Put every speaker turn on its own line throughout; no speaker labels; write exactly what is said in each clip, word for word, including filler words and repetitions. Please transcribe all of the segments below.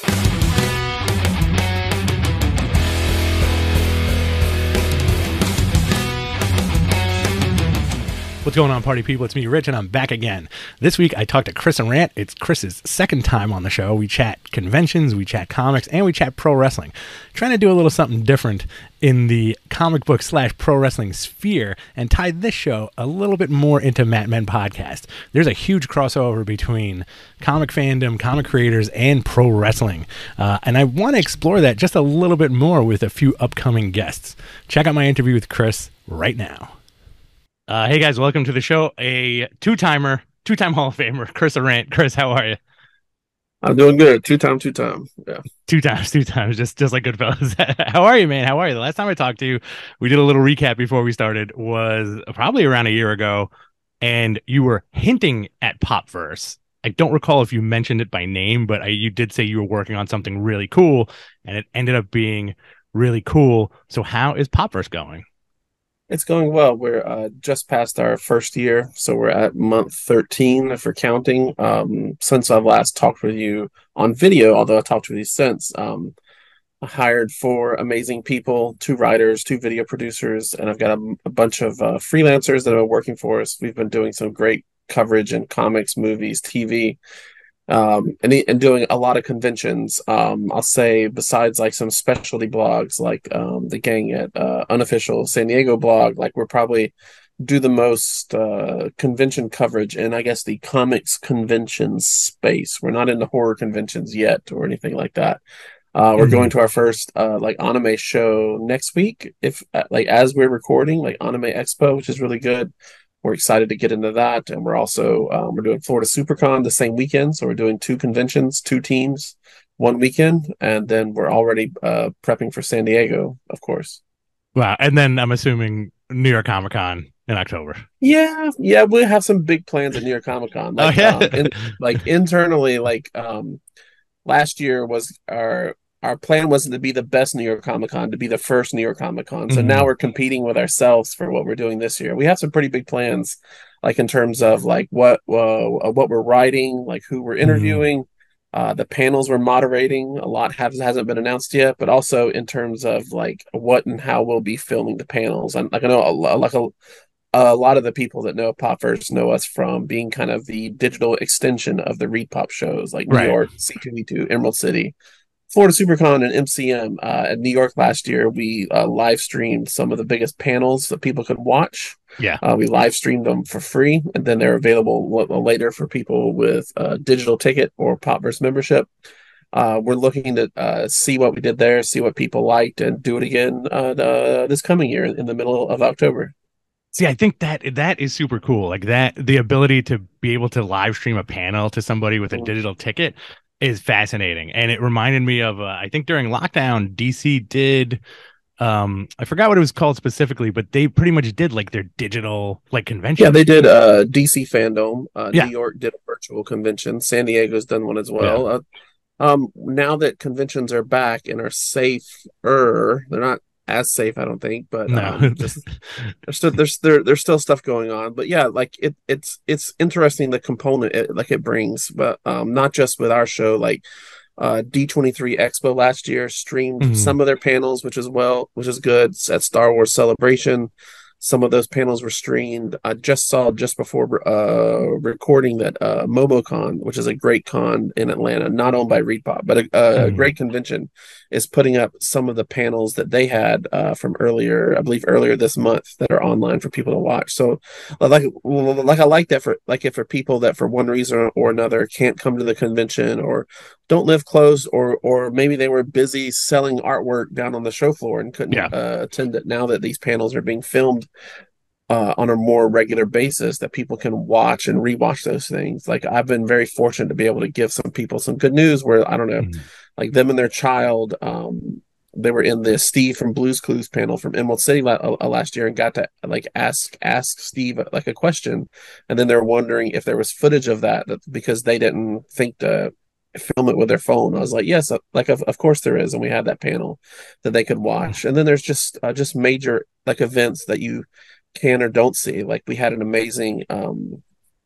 What's going on, party people? It's me, Rich, and I'm back again. This week, I talked to Chris Arant. It's Chris's second time on the show. We chat conventions, we chat comics, and we chat pro wrestling. Trying to do a little something different in the comic book slash pro wrestling sphere and tie this show a little bit more into Mat Men podcast. There's a huge crossover between comic fandom, comic creators, and pro wrestling. Uh, and I want to explore that just a little bit more with a few upcoming guests. Check out my interview with Chris right now. Uh, hey guys, welcome to the show. A two-timer, two-time Hall of Famer, Chris Arant. Chris, how are you?
I'm doing good. Two-time, two-time. Yeah.
Two times, two times, just just like Goodfellas. How are you, man? How are you? The last time I talked to you, we did a little recap before we started, was probably around a year ago, and you were hinting at Popverse. I don't recall if you mentioned it by name, but I, you did say you were working on something really cool, and it ended up being really cool. So how is Popverse going?
It's going well. We're uh, just past our first year, so we're at month thirteen if we're counting. Um, since I've last talked with you on video, although I talked with you since, um, I hired four amazing people, two writers, two video producers, and I've got a, a bunch of uh, freelancers that are working for us. We've been doing some great coverage in comics, movies, T V, um and, and doing a lot of conventions. um I'll say, besides like some specialty blogs like um the gang at uh Unofficial San Diego blog, like we're probably do the most uh convention coverage in, I guess, the comics convention space. We're not in the horror conventions yet or anything like that. Uh we're mm-hmm. going to our first uh like anime show next week, if uh, like as we're recording, like Anime Expo, which is really good. We're excited to get into that, and we're also um, we're doing Florida SuperCon the same weekend, so we're doing two conventions, two teams, one weekend, and then we're already uh, prepping for San Diego, of course.
Wow! And then I'm assuming New York Comic Con in October.
Yeah, yeah, we'll have some big plans at New York Comic Con. Like,
oh yeah,
um, in, like internally, like um, last year was our. Our plan wasn't to be the best New York Comic Con, to be the first New York Comic Con. So mm-hmm. now we're competing with ourselves for what we're doing this year. We have some pretty big plans, like in terms of like what uh, what we're writing, like who we're interviewing, mm-hmm. uh, the panels we're moderating. A lot has, hasn't been announced yet, but also in terms of like what and how we'll be filming the panels. And like I know a, like a, a lot of the people that know Popverse know us from being kind of the digital extension of the Reed Pop shows, like New right. York, C two E two, Emerald City, Florida SuperCon, and M C M. Uh, at New York last year, we uh, live streamed some of the biggest panels that people could watch.
Yeah,
uh, we live streamed them for free, and then they're available l- later for people with a digital ticket or Popverse membership. Uh, we're looking to uh, see what we did there, see what people liked, and do it again uh, the, this coming year in the middle of October.
See, I think that that is super cool. Like that, the ability to be able to live stream a panel to somebody with a digital ticket is fascinating. And it reminded me of, uh, I think during lockdown, D C did, um, I forgot what it was called specifically, but they pretty much did like their digital like convention.
Yeah, they did uh, D C Fandom. Uh,
yeah.
New York did a virtual convention. San Diego's done one as well. Yeah. Uh, um, now that conventions are back and are safer, they're not as safe, I don't think, but no. um, just there's still there's there, there's still stuff going on. But yeah, like it it's it's interesting the component it, like it brings, but um, not just with our show. Like uh, D twenty-three Expo last year streamed mm-hmm. some of their panels, which is well, which is good. At Star Wars Celebration, some of those panels were streamed. I just saw just before uh, recording that uh, MomoCon, which is a great con in Atlanta, not owned by Reed Pop, but a, a mm. great convention, is putting up some of the panels that they had uh, from earlier, I believe earlier this month, that are online for people to watch. So, like, like I like that for like if for people that for one reason or another can't come to the convention or don't live close, or or maybe they were busy selling artwork down on the show floor and couldn't yeah. uh, attend it. Now that these panels are being filmed uh, on a more regular basis, that people can watch and rewatch those things. Like I've been very fortunate to be able to give some people some good news where, I don't know, mm-hmm. like them and their child, um, they were in the Steve from Blue's Clues panel from Emerald City la- uh, last year and got to like ask ask Steve uh, like a question, and then they're wondering if there was footage of that, that because they didn't think to film it with their phone. I was like, yes, like of, of course there is, and we had that panel that they could watch. And then there's just uh, just major like events that you can or don't see. Like we had an amazing um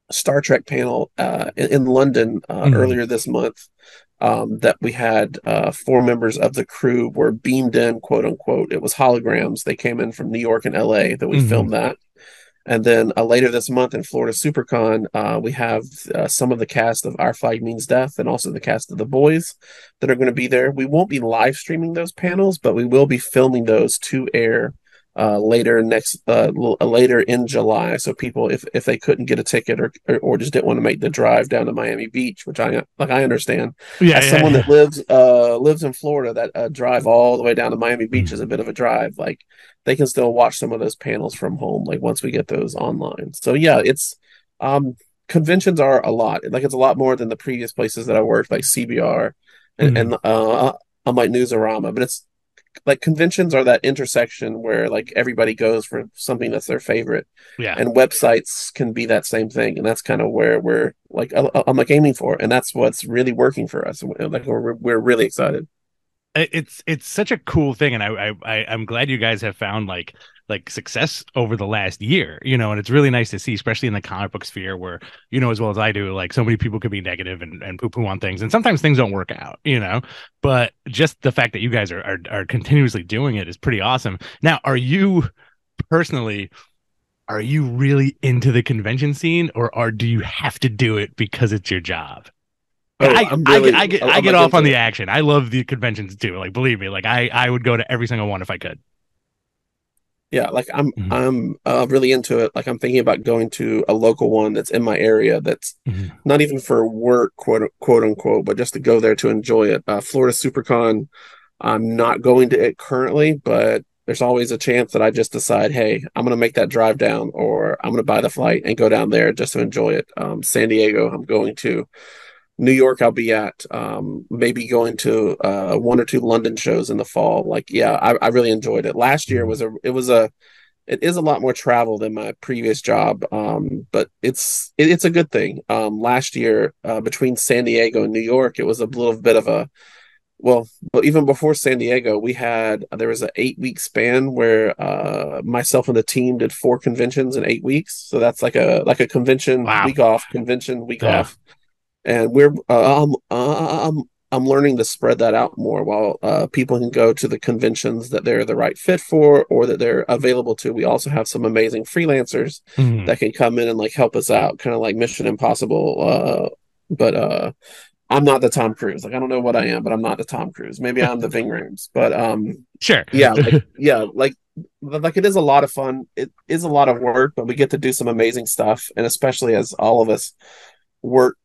Star Trek panel uh, in, in London uh,
Mm-hmm.
earlier this month. Um, that we had uh, four members of the crew were beamed in, quote unquote. It was holograms. They came in from New York and L A that we
Mm-hmm.
filmed that. And then uh, later this month in Florida SuperCon, uh, we have uh, some of the cast of Our Flag Means Death and also the cast of The Boys that are going to be there. We won't be live streaming those panels, but we will be filming those to air uh, later next uh, later in July. So people, if if they couldn't get a ticket or, or or just didn't want to make the drive down to Miami Beach, which I like, I understand.
Yeah,
As
yeah,
someone
yeah.
that lives uh lives in Florida, that uh, drive all the way down to Miami Beach is a
Mm-hmm.
bit of a drive. Like they can still watch some of those panels from home, like once we get those online. So yeah, it's um conventions are a lot. Like it's a lot more than the previous places that I worked, like C B R and,
Mm-hmm.
and uh I'm like Newsarama, but it's like conventions are that intersection where like everybody goes for something that's their favorite,
Yeah.
and websites can be that same thing, and that's kind of where we're like I- I'm like aiming for, and that's what's really working for us. Like we're we're really excited.
It's it's such a cool thing, and I, I I'm glad you guys have found like like success over the last year, you know, and it's really nice to see, especially in the comic book sphere where, you know, as well as I do, like so many people could be negative and, and poo poo on things, and sometimes things don't work out, you know, but just the fact that you guys are, are are continuously doing it is pretty awesome. Now, are you personally, are you really into the convention scene, or or do you have to do it because it's your job?
Oh,
I,
I'm
I get
really
I get I
I'm
get
like
off on
into
the
it.
action. I love the conventions too. Like believe me, like I I would go to every single one if I could.
Yeah, like I'm
Mhm.
I'm uh, really into it. Like I'm thinking about going to a local one that's in my area that's
Mhm.
not even for work, quote quote unquote, but just to go there to enjoy it. Uh, Florida SuperCon, I'm not going to it currently, but there's always a chance that I just decide, hey, I'm going to make that drive down, or I'm going to buy the flight and go down there just to enjoy it. Um, San Diego, I'm going to. New York, I'll be at. Um, maybe going to uh, one or two London shows in the fall. Like, yeah, I, I really enjoyed it. Last year
Mhm.
was a it was a it is a lot more travel than my previous job, um, but it's it, it's a good thing. Um, last year, uh, between San Diego and New York, it was a little bit of a well, but even before San Diego, we had there was an eight week span where uh, myself and the team did four conventions in eight weeks. So that's like a like a convention
Wow.
week off, convention week
Yeah.
off, and we're uh, I'm I'm I'm learning to spread that out more while uh, people can go to the conventions that they're the right fit for or that they're available to. We also have some amazing freelancers
Mhm.
that can come in and like help us out, kind of like Mission Impossible. Uh, but uh, I'm not the Tom Cruise. Like I don't know what I am, but I'm not the Tom Cruise. Maybe I'm the Ving Rhames. But um,
Sure.
yeah, like yeah, like like it is a lot of fun. It is a lot of work, but we get to do some amazing stuff, and especially as all of us work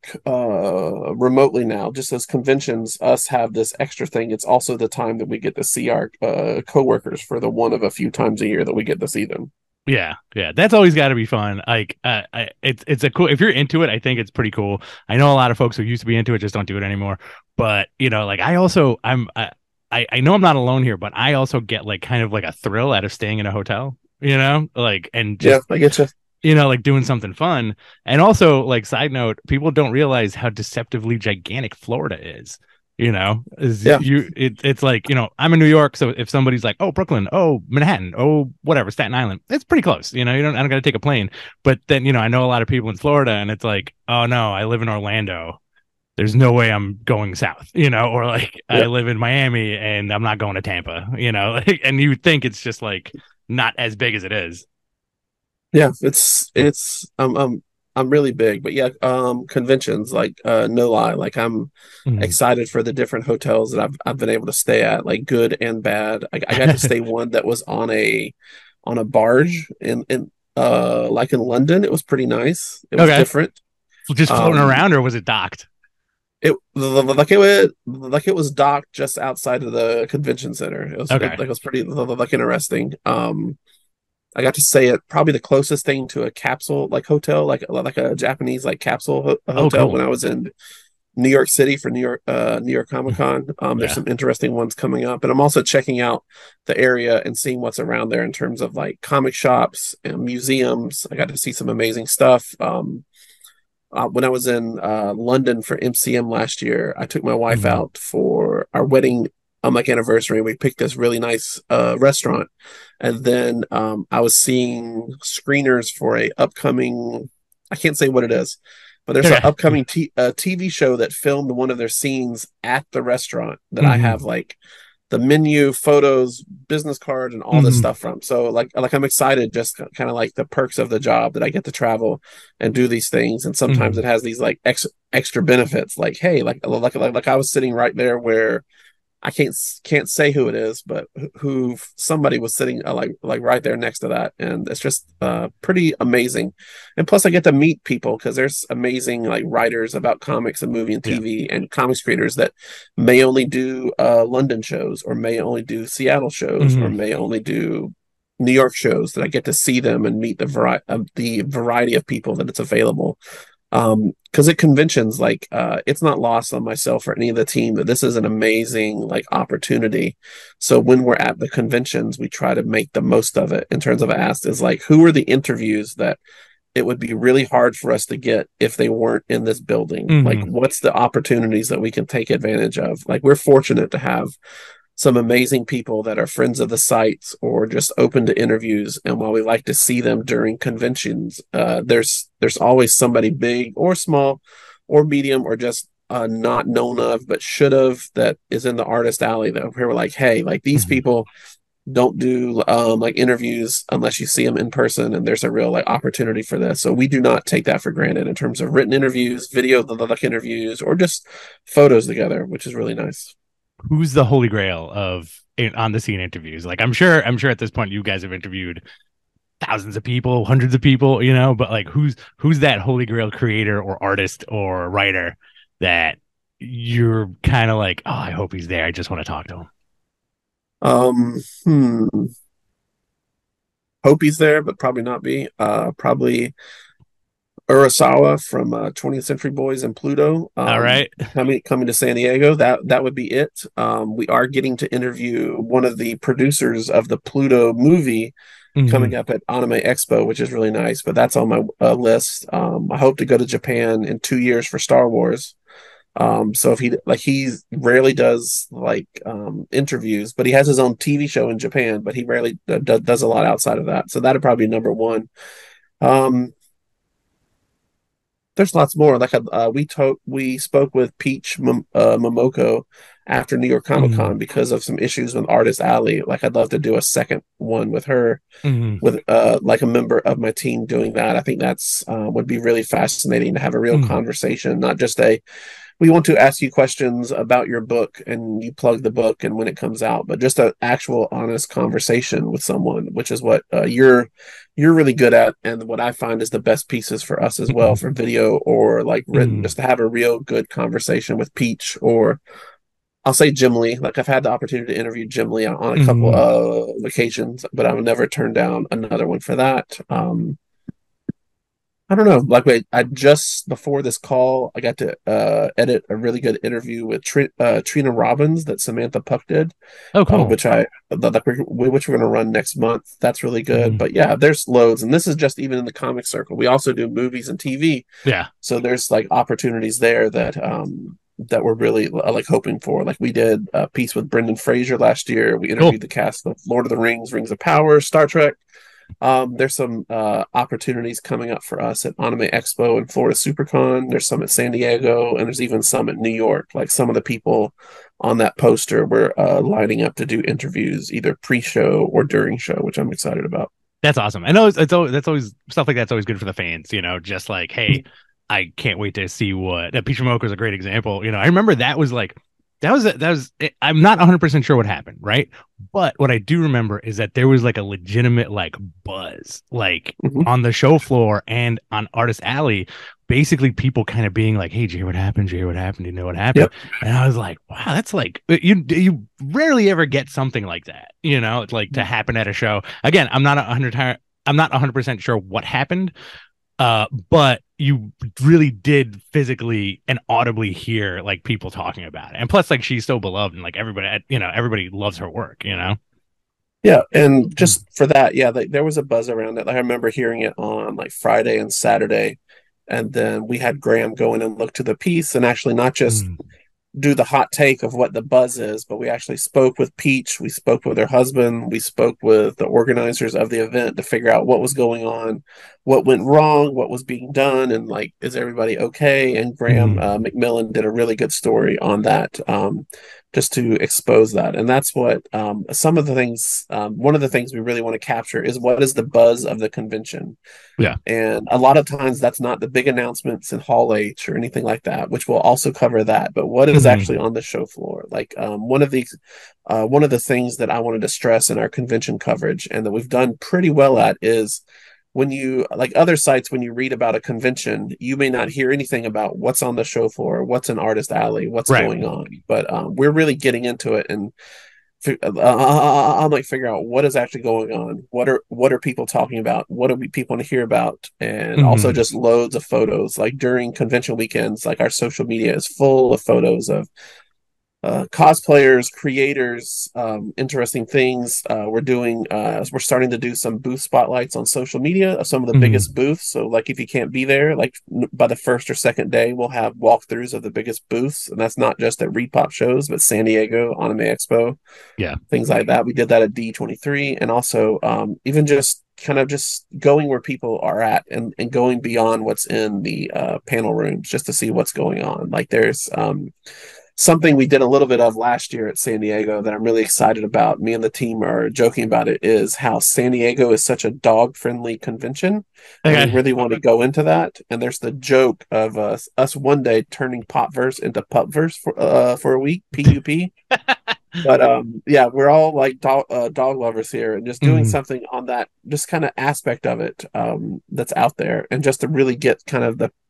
uh remotely now, just as conventions us have this extra thing, it's also the time that we get to see our uh coworkers for the one of a few times a year that we get to see them.
Yeah, yeah, that's always got to be fun. Like, uh, I, it's it's a cool. If you're into it, I think it's pretty cool. I know a lot of folks who used to be into it just don't do it anymore. But you know, like I also, I'm, I, I I know I'm not alone here, but I also get like kind of like a thrill out of staying in a hotel. You know, like and
Yeah,
just
I get you.
you know like doing something fun. And also, like side note, people don't realize how deceptively gigantic Florida is. You know, is
Yeah,
you it, it's like, you know, I'm in New York, so if somebody's like, oh, Brooklyn, oh, Manhattan, oh, whatever, Staten Island, it's pretty close. You know, you don't I don't gotta take a plane. But then, you know, I know a lot of people in Florida, and it's like, oh no, I live in Orlando. There's no way I'm going south, you know, or like I
yeah,
live in Miami and I'm not going to Tampa, you know, and you think it's just like not as big as it is.
yeah, it's it's um um I'm really big, but yeah, um conventions, like uh no lie, like I'm
Mhm.
excited for the different hotels that I've I've been able to stay at, like good and bad. I, I got to stay one that was on a on a barge in in uh like in London. It was pretty nice. It was
Okay.
different.
Just floating
Um,
around, or was it docked?
it like it was like it was docked just outside of the convention center. It was it,
Okay.
like it was pretty like interesting. Um, I got to say it probably the closest thing to a capsule like hotel, like like a Japanese like capsule ho
Oh,
hotel when
cool.
I was in New York City for New York uh New York Comic
Mhm.
Con. Um, there's
Yeah.
some interesting ones coming up, and I'm also checking out the area and seeing what's around there in terms of like comic shops and museums. I got to see some amazing stuff. Um, uh, when I was in uh, London for M C M last year, I took my wife
Mhm.
out for our wedding on like anniversary. We picked this really nice uh, restaurant, and then um, I was seeing screeners for a upcoming I can't say what it is, but there's an upcoming t- uh, T V show that filmed one of their scenes at the restaurant that mm-hmm. I have like the menu, photos, business card, and all mm-hmm. this stuff from. So like like I'm excited, just kind of like the perks of the job that I get to travel and do these things. And sometimes mm-hmm. it has these like ex- extra benefits, like hey, like like like like I was sitting right there where I can't can't say who it is, but who somebody was sitting uh, like like right there next to that, and it's just uh, pretty amazing. And plus, I get to meet people because there's amazing like writers about comics and movie and T V yeah. and comics creators that may only do uh, London shows, or may only do Seattle shows, mm-hmm. or may only do New York shows. That I get to see them and meet the variety of the variety of people that it's available. Um, because at conventions, like uh, it's not lost on myself or any of the team that this is an amazing like opportunity. So when we're at the conventions, we try to make the most of it. In terms of asked is like, who are the interviews that it would be really hard for us to get if they weren't in this building? Mm-hmm. Like, what's the opportunities that we can take advantage of? Like, we're fortunate to have some amazing people that are friends of the sites or just open to interviews. And while we like to see them during conventions, uh, there's there's always somebody big or small or medium or just uh, not known of but should have that is in the artist alley that we're like, hey, like these mm-hmm. people don't do um, like interviews unless you see them in person, and there's a real like opportunity for this. So we do not take that for granted in terms of written interviews, video like interviews, or just photos together, which is really nice.
Who's the holy grail of on the scene interviews? Like, I'm sure, I'm sure at this point you guys have interviewed thousands of people, hundreds of people, you know, but like, who's, who's that holy grail creator or artist or writer that you're kind of like, oh, I hope he's there. I just want to talk to him.
Um, hmm. Hope he's there, but probably not be. Uh, probably Urasawa from uh, twentieth Century Boys and Pluto. Um,
All right,
coming coming to San Diego. That that would be it. Um, we are getting to interview one of the producers of the Pluto movie mm-hmm. coming up at Anime Expo, which is really nice. But that's on my uh, list. Um, I hope to go to Japan in two years for Star Wars. Um, so if he like he rarely does like um, interviews, but he has his own T V show in Japan. But he rarely d- d- does a lot outside of that. So that'd probably be number one. Um, There's lots more. Like uh, we to- we spoke with Peach M- uh, Momoko after New York Comic Con mm-hmm. because of some issues with Artist Alley. Like I'd love to do a second one with her, mm-hmm. with uh, like a member of my team doing that. I think that's uh, would be really fascinating to have a real mm-hmm. conversation, not just a. We want to ask you questions about your book and you plug the book and when it comes out, but just an actual honest conversation with someone, which is what uh, you're you're really good at, and what I find is the best pieces for us as well for video or like written, mm. just to have a real good conversation with Peach, or I'll say Jim Lee. Like I've had the opportunity to interview Jim Lee on, on a couple mm. of occasions, but I would never turn down another one for that. Um, I don't know. Like, wait, I just before this call, I got to uh, edit a really good interview with Tr- uh, Trina Robbins that Samantha Puck did. Oh, cool. Uh, which I like, which we're going to run next month. That's really good. Mm. But yeah, there's loads, and this is just even in the comic circle. We also do movies and T V.
Yeah.
So there's like opportunities there that um that we're really like hoping for. Like we did a piece with Brendan Fraser last year. We interviewed cool. the cast of Lord of the Rings, Rings of Power, Star Trek. Um, there's some uh, opportunities coming up for us at Anime Expo and Florida SuperCon. There's some at San Diego, and there's even some at New York. Like some of the people on that poster were uh, lining up to do interviews either pre-show or during show, which I'm excited about.
That's awesome. I know it's, it's always, that's always stuff like that's always good for the fans. You know, just like, hey, I can't wait to see what. Uh, Peach Momoko is a great example. You know, I remember that was like. That was that was I'm not one hundred percent sure what happened, right? But what I do remember is that there was like a legitimate like buzz like mm-hmm. on the show floor and on Artist Alley, basically people kind of being like, "Hey, did you hear what happened? Did you hear what happened? Do you know what happened?" Yep. And I was like, "Wow, that's like you you rarely ever get something like that, you know, it's like to happen at a show." Again, I'm not one hundred I'm not one hundred percent sure what happened. Uh, but you really did physically and audibly hear like people talking about it, and plus, like she's so beloved, and like everybody, you know, everybody loves her work, you know.
Yeah, and just for that, yeah, like, there was a buzz around it. Like, I remember hearing it on like Friday and Saturday, and then we had Graham go in and look to the piece, and actually not just mm. do the hot take of what the buzz is, but we actually spoke with Peach, we spoke with her husband, we spoke with the organizers of the event to figure out what was going on, what went wrong, what was being done, and like, is everybody okay? And Graham
Mm-hmm.
uh, McMillan did a really good story on that, um, just to expose that. And that's what um, some of the things, um, one of the things we really want to capture is what is the buzz of the convention.
Yeah.
And a lot of times that's not the big announcements in Hall H or anything like that, which will also cover that. But what is
Mm-hmm.
actually on the show floor? Like um, one of these, uh, one of the things that I wanted to stress in our convention coverage and that we've done pretty well at is when you, like other sites, when you read about a convention, you may not hear anything about what's on the show floor, what's an artist alley, what's
Right.
going on. But um, we're really getting into it and uh, I'm like figure out what is actually going on. What are what are people talking about? What do we people want to hear about? And also
Mm-hmm.
just loads of photos. Like during convention weekends, like our social media is full of photos of uh, cosplayers, creators, um, interesting things. Uh, we're doing, uh, we're starting to do some booth spotlights on social media of some of the
Mm-hmm.
biggest booths. So, like, if you can't be there, like by the first or second day, we'll have walkthroughs of the biggest booths, and that's not just at ReedPop shows, but San Diego Anime Expo,
Yeah.
things like that. We did that at D twenty-three, and also um, even just kind of just going where people are at and, and going beyond what's in the uh, panel rooms just to see what's going on. Like there's um, something we did a little bit of last year at San Diego that I'm really excited about. Me and the team are joking about it is how San Diego is such a dog friendly convention. And we
Okay.
really want to go into that. And there's the joke of us, us one day turning Popverse into Pupverse for, uh, for a week, P U P. But um, yeah, we're all like dog, uh, dog lovers here and just doing
Mm-hmm.
something on that, just kind of aspect of it um, that's out there. And just to really get kind of the,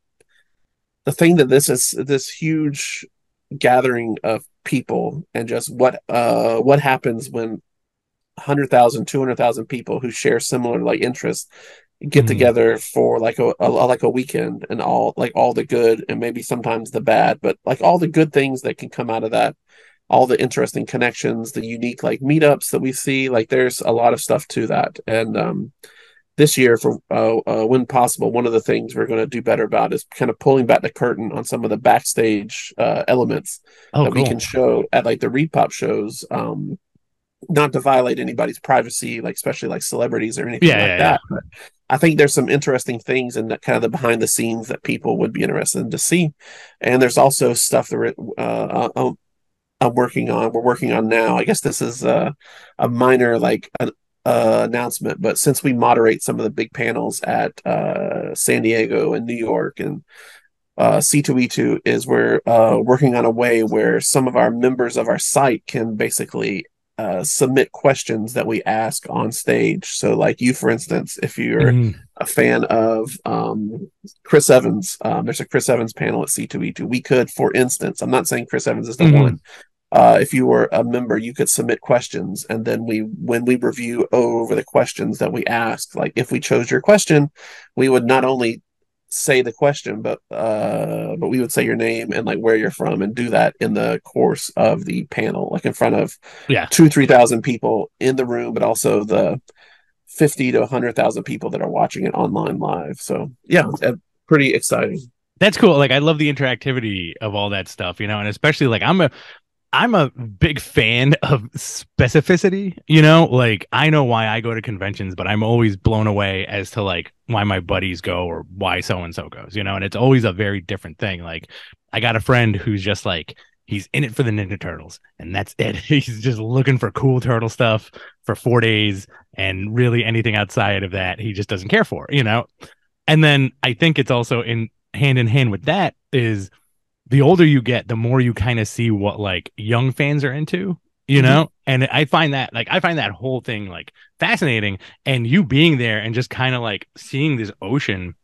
the thing that this is this huge gathering of people and just what uh what happens when one hundred thousand, two hundred thousand people who share similar like interests get
Mm-hmm.
together for like a, a like a weekend and all like all the good and maybe sometimes the bad, but like all the good things that can come out of that, all the interesting connections, the unique like meetups that we see, like there's a lot of stuff to that. And um this year for uh, uh, when possible, one of the things we're going to do better about is kind of pulling back the curtain on some of the backstage uh, elements
Oh,
that we
cool.
can show at like the ReedPop shows, um, not to violate anybody's privacy, like especially like celebrities or anything
Yeah.
like
Yeah. Yeah.
that. But I think there's some interesting things in the kind of the behind the scenes that people would be interested in to see. And there's also stuff that uh, uh, I'm working on. We're working on now. I guess this is a, a minor like an uh, announcement, but since we moderate some of the big panels at uh, San Diego and New York and uh, C two E two, is we're uh, working on a way where some of our members of our site can basically uh, submit questions that we ask on stage. So, like you, for instance, if you're
Mm-hmm.
a fan of um, Chris Evans, um, there's a Chris Evans panel at C two E two. We could, for instance, I'm not saying Chris Evans is the
Mm-hmm.
one, uh, if you were a member, you could submit questions, and then we, when we review over the questions that we ask, like if we chose your question, we would not only say the question, but uh, but we would say your name and like where you're from, and do that in the course of the panel, like in front of
Yeah.
two, three thousand people in the room, but also the fifty to a hundred thousand people that are watching it online live. So yeah, pretty exciting.
That's cool. Like I love the interactivity of all that stuff, you know, and especially like I'm a I'm a big fan of specificity, you know, like I know why I go to conventions, but I'm always blown away as to like why my buddies go or why so and so goes, you know, and it's always a very different thing. Like I got a friend who's just like he's in it for the Ninja Turtles and that's it. He's just looking for cool turtle stuff for four days and really anything outside of that he just doesn't care for, you know. And then I think it's also in hand in hand with that is the older you get, the more you kind of see what like young fans are into, you
Mm-hmm.
know? And I find that like I find that whole thing like fascinating. And you being there and just kind of like seeing this ocean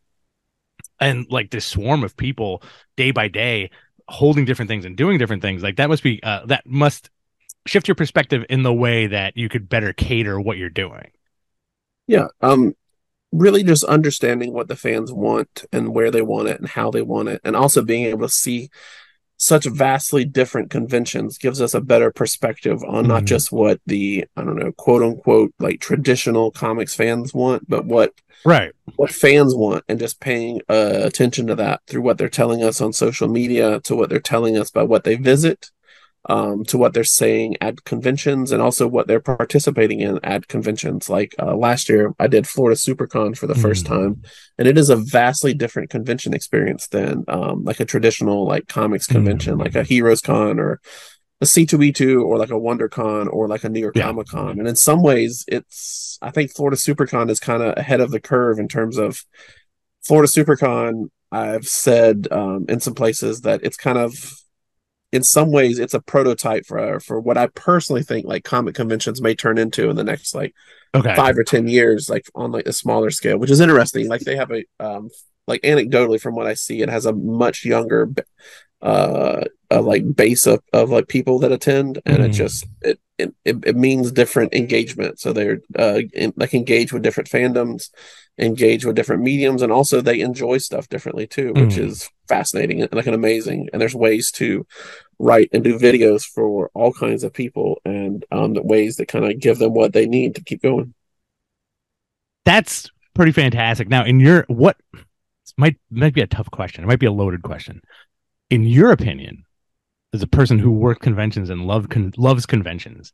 and like this swarm of people day by day holding different things and doing different things, like that must be uh, that must shift your perspective in the way that you could better cater what you're doing.
Yeah. Um, really just understanding what the fans want and where they want it and how they want it, and also being able to see such vastly different conventions gives us a better perspective on not
Mm.
just what the, I don't know, quote unquote, like traditional comics fans want, but what
Right.
what fans want, and just paying uh, attention to that through what they're telling us on social media, to what they're telling us by what they visit, um, to what they're saying at conventions, and also what they're participating in at conventions. Like uh, last year, I did Florida SuperCon for the first
Mm.
time, and it is a vastly different convention experience than um, like a traditional like comics convention, like
Mm.
a Heroes Con or a C two E two or like a WonderCon or like a New York
Yeah.
Comic Con. And in some ways, it's I think Florida SuperCon is kind of ahead of the curve in terms of Florida SuperCon. I've said um, in some places that it's kind of in some ways it's a prototype for for what I personally think like comic conventions may turn into in the next like
Okay.
five or ten years, like on like a smaller scale, which is interesting. Like they have a um like anecdotally from what I see, it has a much younger uh, uh like base of, of like people that attend, and it
Mm.
just it it, it means different engagement. So they're uh in, like engage with different fandoms, engage with different mediums, and also they enjoy stuff differently too, which
Mm.
is fascinating and like an amazing. And there's ways to write and do videos for all kinds of people, and um ways that kind of give them what they need to keep going.
That's pretty fantastic. Now, in your what might might be a tough question. It might be a loaded question. In your opinion, as a person who worked conventions and love con- loves conventions,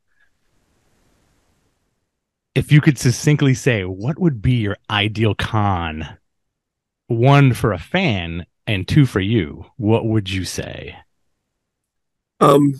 if you could succinctly say what would be your ideal con, one for a fan and two for you, what would you say?
Um,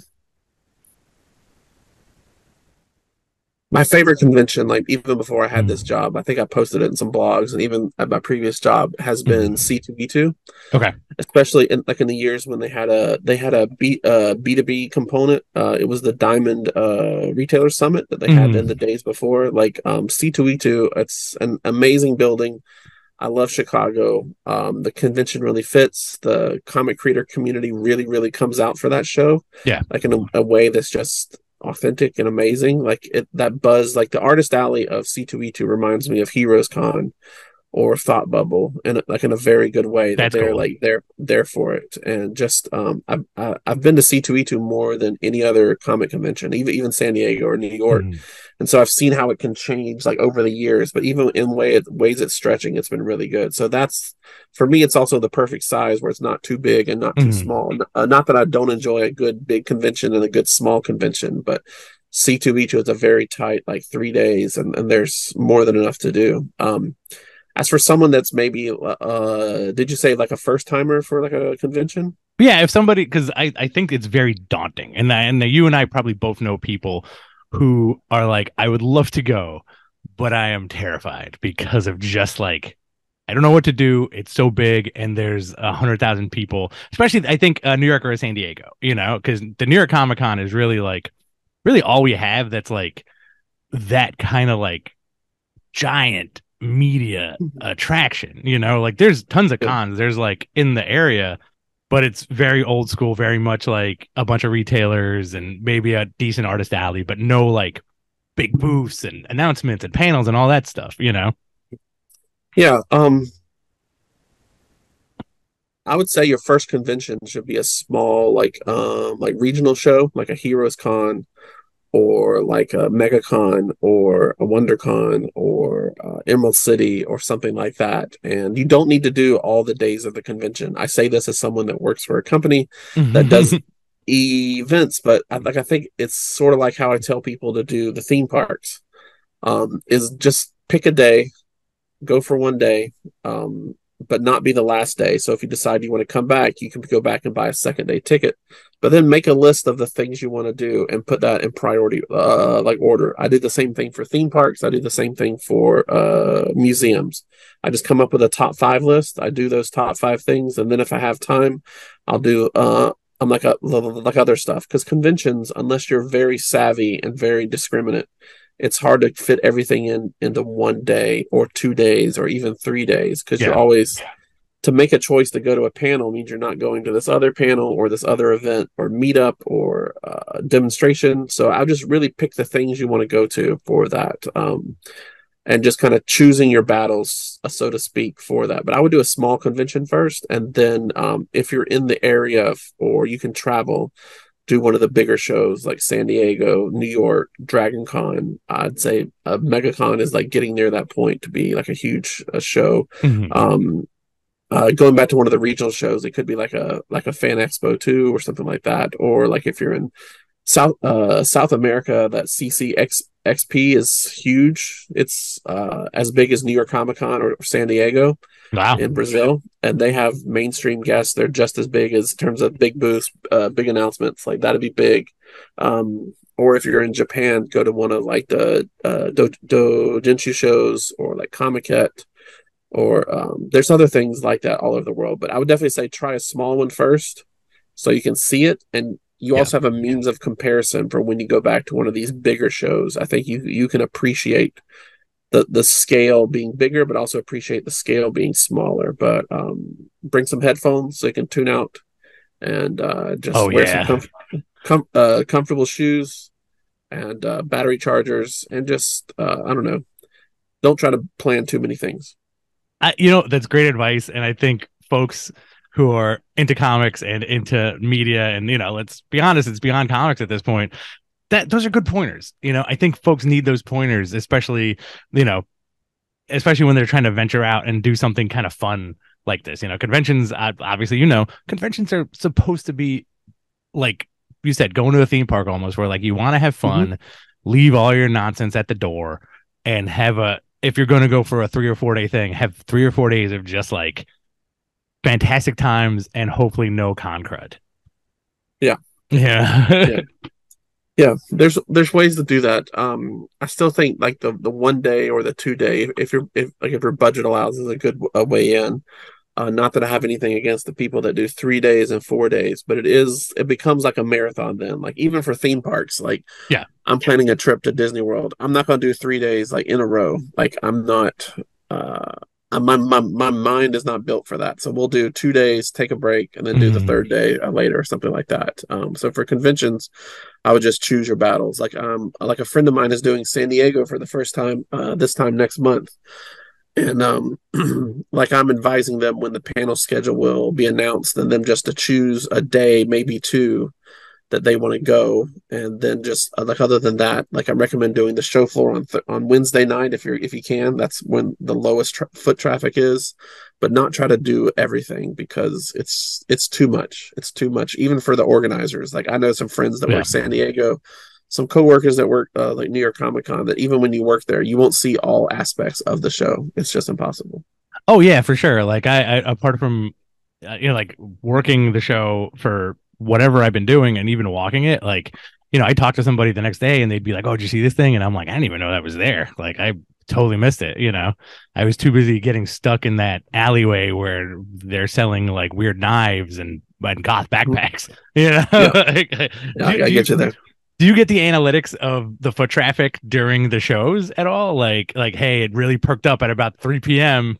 my favorite convention, like even before I had this
Mm.
job, I think I posted it in some blogs, and even at my previous job, has been
Mm.
C two E two,
Okay.
especially in like in the years when they had a they had a B uh B two B component. Uh, it was the Diamond uh Retailer Summit that they had in the
Mm.
days before. Like um C two E two, it's an amazing building. I love Chicago. Um, the convention really fits. The comic creator community really, really comes out for that show,
Yeah.
like in a, a way that's just authentic and amazing. Like it, that buzz, like the artist alley of C two E two reminds me of Heroes Con or Thought Bubble, in a, like in a very good way, that
That's
they're
cool.
like they're there for it. And just um I've I- I've been to C two E two more than any other comic convention, even even San Diego or New York.
Mm.
And so I've seen how it can change like over the years, but even in way ways it's stretching, it's been really good. So that's for me, it's also the perfect size where it's not too big and not too
Mm.
small. Uh, not that I don't enjoy a good big convention and a good small convention, but C two E two is a very tight, like three days, and, and there's more than enough to do. Um, as for someone that's maybe, uh, did you say like a first timer for like a convention?
Yeah, if somebody, because I, I think it's very daunting, and and you and I probably both know people who are like, I would love to go, but I am terrified because of just like I don't know what to do. It's so big, and there's a hundred thousand people, especially I think uh, New York or San Diego, you know, because the New York Comic Con is really like really all we have that's like that kind of like giant media attraction, you know, like there's tons of
Yeah.
cons. There's like in the area, but it's very old school, very much like a bunch of retailers and maybe a decent artist alley, but no like big booths and announcements and panels and all that stuff, you know?
Yeah. Um, I would say your first convention should be a small, like, um, like regional show, like a Heroes Con or like a MegaCon or a WonderCon or uh, Emerald City or something like that. And you don't need to do all the days of the convention. I say this as someone that works for a company that does events, but I, like I think it's sort of like how I tell people to do the theme parks. Um, is just pick a day, go for one day, um, but not be the last day. So if you decide you want to come back, you can go back and buy a second day ticket, but then make a list of the things you want to do and put that in priority, uh, like order. I did the same thing for theme parks. I do the same thing for uh, museums. I just come up with a top five list. I do those top five things, and then if I have time, I'll do. Uh, I'm like a like other stuff, because conventions, unless you're very savvy and very discriminate, it's hard to fit everything in into one day or two days or even three days, because you're
Yeah.
always to make a choice to go to a panel means you're not going to this other panel or this other event or meetup or uh, demonstration. So I just really pick the things you want to go to for that. Um, and just kind of choosing your battles, uh, so to speak, for that. But I would do a small convention first, and then um, if you're in the area f- or you can travel, do one of the bigger shows like San Diego, New York, Dragon Con. I'd say a MegaCon is like getting near that point to be like a huge a show.
Mhm.
Um, uh, going back to one of the regional shows, it could be like a like a Fan Expo two or something like that, or like if you're in South uh South America, that C C X X P is huge. It's uh as big as New York Comic Con or San Diego
Wow.
in Brazil, and they have mainstream guests. They're just as big as in terms of big booths, uh, big announcements. Like that'd be big. Um, or if you're in Japan, go to one of like the uh, do, dojinshi shows or like Comiket, or um, there's other things like that all over the world. But I would definitely say try a small one first, so you can see it, and you
Yeah.
also have a means of comparison for when you go back to one of these bigger shows. I think you you can appreciate the the scale being bigger, but also appreciate the scale being smaller. But um, bring some headphones so you can tune out, and uh, just
Oh
wear some
yeah.
comf- com- uh, comfortable shoes and uh, battery chargers, and just uh, I don't know, don't try to plan too many things.
I, you know, that's great advice. And I think folks who are into comics and into media, and, you know, let's be honest, it's beyond comics at this point. That those are good pointers. You know, I think folks need those pointers, especially, you know, especially when they're trying to venture out and do something kind of fun like this. You know, conventions, obviously, you know, conventions are supposed to be like you said, going to a theme park almost, where like you want to have fun, mm-hmm. leave all your nonsense at the door, and have a, if you're going to go for a three or four day thing, have three or four days of just like fantastic times and hopefully no con crud.
Yeah.
Yeah.
yeah. Yeah, there's there's ways to do that. Um, I still think like the, the one day or the two day, if you're if like if your budget allows, is a good a way in. Uh, not that I have anything against the people that do three days and four days, but it is it becomes like a marathon then. Like even for theme parks, like
yeah,
I'm planning a trip to Disney World. I'm not going to do three days like in a row. Like I'm not. Uh, my, my my mind is not built for that. So we'll do two days, take a break, and then do mm. the third day uh, later or something like that. Um, so for conventions, I would just choose your battles. Like um, like a friend of mine is doing San Diego for the first time uh, this time next month, and um, like I'm advising them when the panel schedule will be announced, and them just to choose a day, maybe two, that they want to go, and then just uh, like other than that, like I recommend doing the show floor on th- on Wednesday night if you're if you can. That's when the lowest tra- foot traffic is, but not try to do everything because it's it's too much. It's too much even for the organizers. Like I know some friends that yeah. work San Diego, some coworkers that work uh, like New York Comic Con, that even when you work there, you won't see all aspects of the show. It's just impossible.
Oh yeah, for sure. Like I, I apart from uh, you know like working the show for whatever I've been doing and even walking it, like, you know, I talked to somebody the next day and they'd be like, oh, did you see this thing? And I'm like, I didn't even know that was there. Like, I totally missed it. You know, I was too busy getting stuck in that alleyway where they're selling like weird knives and, and goth backpacks. You know,
yeah.
like,
yeah, do, I get you, you there.
Do you get the analytics of the foot traffic during the shows at all? Like, like, hey, it really perked up at about three p.m.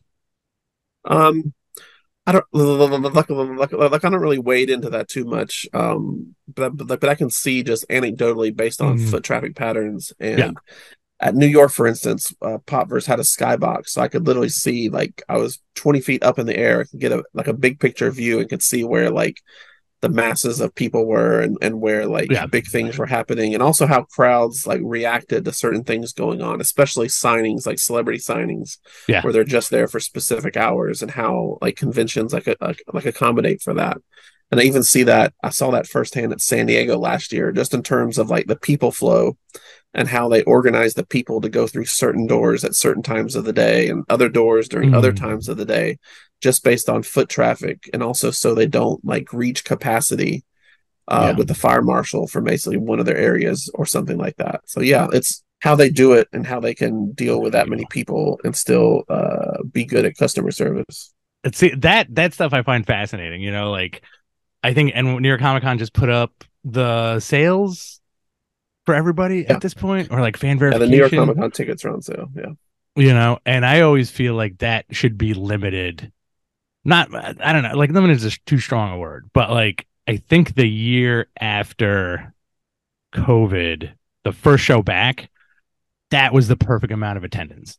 Um, I don't like, like, like I don't really wade into that too much, um, but but, but I can see just anecdotally based on mm. foot traffic patterns. And yeah. at New York, for instance, uh, Popverse had a skybox, so I could literally see, like I was twenty feet up in the air, I could get a like a big picture view and could see where like the masses of people were and, and where like yeah. big things were happening, and also how crowds like reacted to certain things going on, especially signings, like celebrity signings,
yeah.
where they're just there for specific hours, and how like conventions like a, like, like accommodate for that. And I even see that I saw that firsthand at San Diego last year, just in terms of like the people flow and how they organize the people to go through certain doors at certain times of the day and other doors during mm. other times of the day, just based on foot traffic, and also so they don't like reach capacity uh, yeah. with the fire marshal for basically one of their areas or something like that. So yeah, it's how they do it and how they can deal with that many people and still uh, be good at customer service.
See, that that stuff I find fascinating. You know, like I think, and New York Comic Con just put up the sales for everybody yeah. at this point, or like fan verification.
Yeah, the New York Comic Con tickets are on sale. Yeah,
you know, and I always feel like that should be limited. Not, I don't know, like limited is too strong a word, but like I think the year after COVID, the first show back, that was the perfect amount of attendance.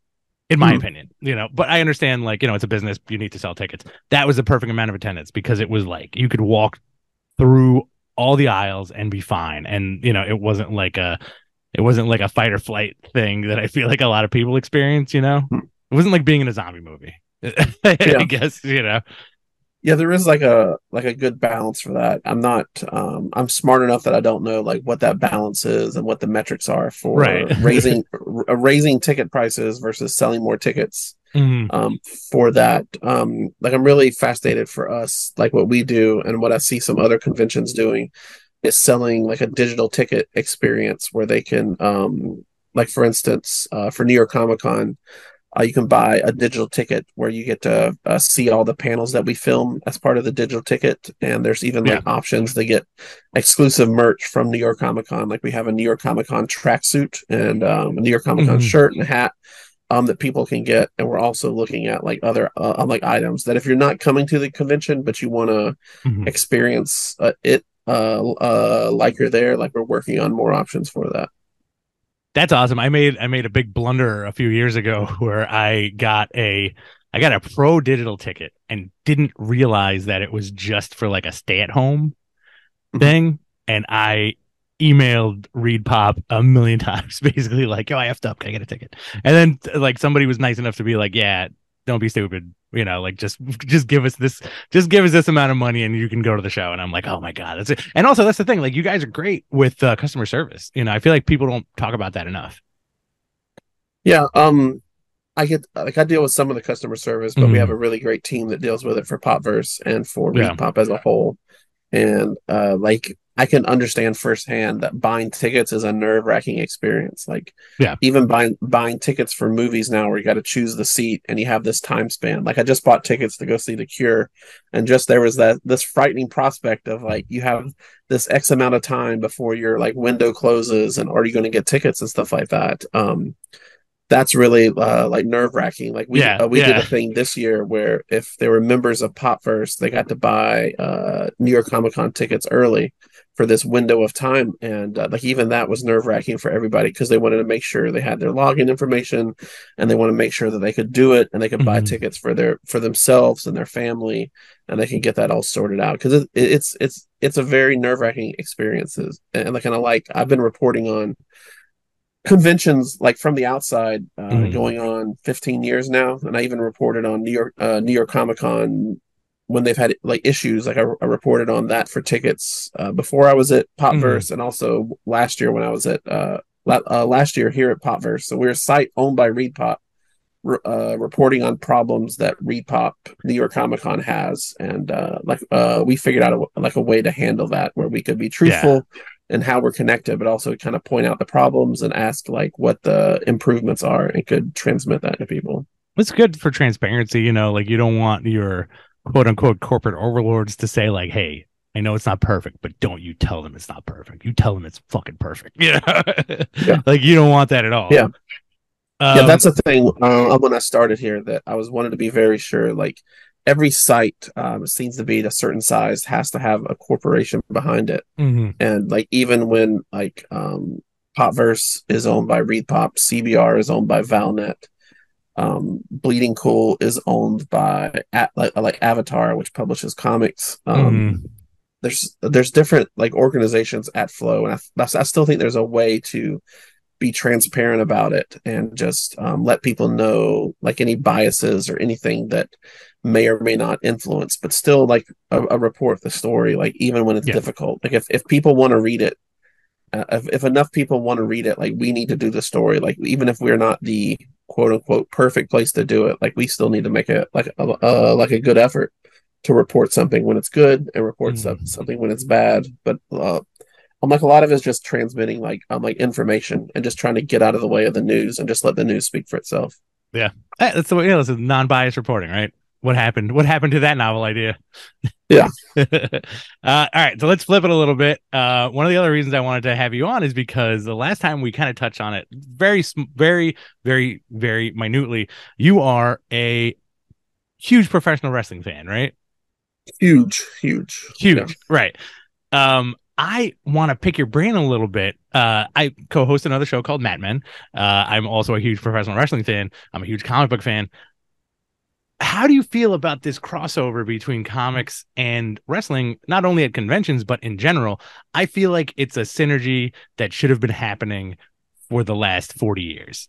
in my
Mhm.
opinion, you know, but I understand, like, you know, it's a business, you need to sell tickets. That was the perfect amount of attendance because it was like you could walk through all the aisles and be fine. And, you know, it wasn't like a it wasn't like a fight or flight thing that I feel like a lot of people experience, you know. It wasn't like being in a zombie movie. I
Yeah.
guess, you know.
Yeah, there is like a like a good balance for that. I'm not um I'm smart enough that I don't know like what that balance is and what the metrics are
Right.
for raising r- raising ticket prices versus selling more tickets
Mhm.
um for that. Um like I'm really fascinated for us, like what we do and what I see some other conventions doing is selling like a digital ticket experience where they can um like for instance, uh for New York Comic Con, uh, you can buy a digital ticket where you get to uh, see all the panels that we film as part of the digital ticket. And there's even
Yeah.
like options to get exclusive merch from New York Comic Con. Like we have a New York Comic Con tracksuit and um, a New York Comic Con
Mhm.
shirt and a hat um, that people can get. And we're also looking at like other uh, like items that if you're not coming to the convention, but you want to
Mhm.
experience uh, it uh, uh, like you're there, like we're working on more options for that.
That's awesome. I made I made a big blunder a few years ago where I got a I got a pro digital ticket and didn't realize that it was just for like a stay at home
Mhm.
thing. And I emailed Reed Pop a million times, basically like, "Yo, I effed up. Can I get a ticket?" And then like somebody was nice enough to be like, "Yeah, don't be stupid. You know, like just just give us this, just give us this amount of money, and you can go to the show." And I'm like, "Oh my god, that's it." And also, that's the thing. Like, you guys are great with uh, customer service. You know, I feel like people don't talk about that enough.
Yeah, um, I get like I deal with some of the customer service, but we have a
Mm,
really great team that deals with it for Popverse and for
yeah,
ReedPop as a whole. And uh, like I can understand firsthand that buying tickets is a nerve wracking experience. Like
yeah,
even buying buying tickets for movies now, where you got to choose the seat and you have this time span. Like I just bought tickets to go see The Cure, and just there was that this frightening prospect of like you have this X amount of time before your like window closes, and are you going to get tickets and stuff like that. Um, that's really uh, like nerve wracking. Like we
yeah,
uh, we did a
yeah.
thing this year where if they were members of Popverse, they got to buy uh, New York Comic Con tickets early for this window of time, and uh, like even that was nerve wracking for everybody because they wanted to make sure they had their login information, and they want to make sure that they could do it and they could buy
Mm-hmm.
tickets for their for themselves and their family, and they can get that all sorted out because it, it's it's it's a very nerve wracking experiences and like kind of like I've been reporting on conventions like from the outside uh,
Mm-hmm.
going on fifteen years now, and I even reported on New York uh, New York Comic Con when they've had like issues. Like I, I reported on that for tickets uh, before I was at
Mm-hmm.
Popverse, and also last year when I was at uh, la- uh, last year here at Popverse. So we're a site owned by ReedPop. Uh, reporting on problems that ReedPop New York Comic Con has, and uh, like uh, we figured out a, like a way to handle that where we could be
Yeah.
truthful and how we're connected, but also kind of point out the problems and ask like what the improvements are and could transmit that to people.
It's good for transparency, you know, like you don't want your quote unquote corporate overlords to say, like, "Hey, I know it's not perfect, but don't you tell them it's not perfect. You tell them it's fucking perfect." You know,
Yeah,
like you don't want that at all.
yeah, yeah.
Um,
That's the thing. Uh, when I started here, that I was wanted to be very sure. Like every site um, seems to be a certain size has to have a corporation behind it,
mhm.
and like even when like um, Popverse is owned by ReedPop, C B R is owned by Valnet. Um, Bleeding Cool is owned by at, like, like Avatar, which publishes comics. Um,
Mhm.
there's there's different like organizations at Flow, and I, I still think there's a way to be transparent about it and just um, let people know like any biases or anything that may or may not influence, but still like a, a report the story, like even when it's
Yeah.
difficult. Like if if people want to read it, uh, if, if enough people want to read it, like we need to do the story. Like even if we're not the quote unquote perfect place to do it, like we still need to make a like a uh, like a good effort to report something when it's good and report so-
Mhm.
something when it's bad. But uh, I'm like a lot of it's just transmitting like um like information and just trying to get out of the way of the news and just let the news speak for itself.
Yeah. Eh, That's the way, you know, it's a non-biased reporting, right? What happened? What happened to that novel idea?
Yeah.
uh, all right, so let's flip it a little bit. Uh, one of the other reasons I wanted to have you on is because the last time we kind of touched on it very, very, very, very minutely. You are a huge professional wrestling fan, right?
Huge, huge. Yeah.
Huge, right? Um, I want to pick your brain a little bit. Uh, I co-host another show called Mat Men. Uh, I'm also a huge professional wrestling fan. I'm a huge comic book fan. How do you feel about this crossover between comics and wrestling, not only at conventions, but in general? I feel like it's a synergy that should have been happening for the last forty years.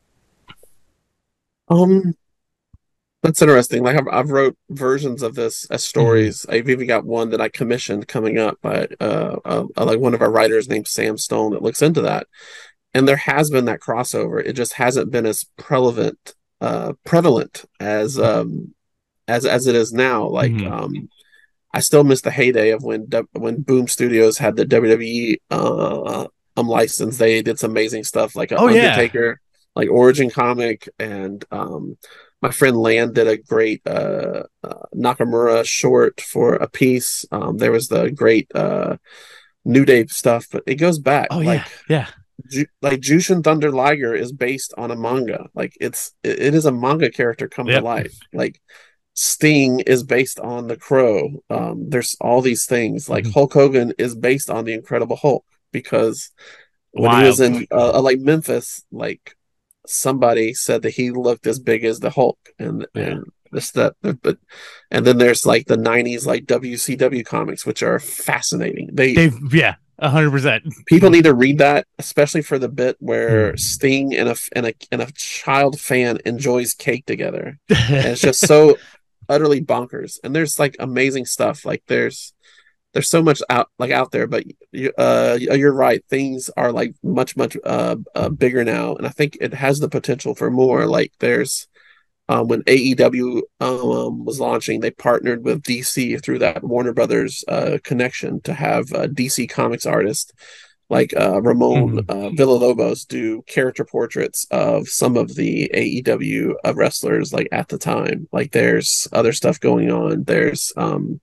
Um, That's interesting. Like I've, I've wrote versions of this as stories. Mm-hmm. I've even got one that I commissioned coming up by uh, uh, like one of our writers named Sam Stone that looks into that. And there has been that crossover. It just hasn't been as prevalent, uh, prevalent as um, as as it is now. Like mm-hmm. um, I still miss the heyday of when when Boom Studios had the W W E uh, um license. They did some amazing stuff like
oh,
Undertaker,
yeah.
like Origin comic, and um. My friend Land did a great uh, uh, Nakamura short for a piece. Um, there was the great uh, New Day stuff, but it goes back.
Oh
like,
yeah, yeah.
Ju- like Jushin Thunder Liger is based on a manga. Like it's it, it is a manga character come yep. to life. Like Sting is based on the Crow. Um, there's all these things. Like mm-hmm. Hulk Hogan is based on the Incredible Hulk because when Wild. he was in uh, like Memphis, like. Somebody said that he looked as big as the Hulk, and yeah. and this that but and then there's like the nineties like W C W comics, which are fascinating. They
They've, yeah, a hundred percent.
People need to read that, especially for the bit where mm. Sting and a and a and a child fan enjoys cake together. And it's just so utterly bonkers. And there's like amazing stuff. Like there's. There's so much out like out there, but you, uh, you're right. Things are like much much uh, uh, bigger now, and I think it has the potential for more. Like there's um, when A E W um, was launching, they partnered with D C through that Warner Brothers uh, connection to have uh, D C Comics artists like uh, Ramon mm-hmm. uh, Villalobos do character portraits of some of the A E W uh, wrestlers like at the time. Like there's other stuff going on. There's um,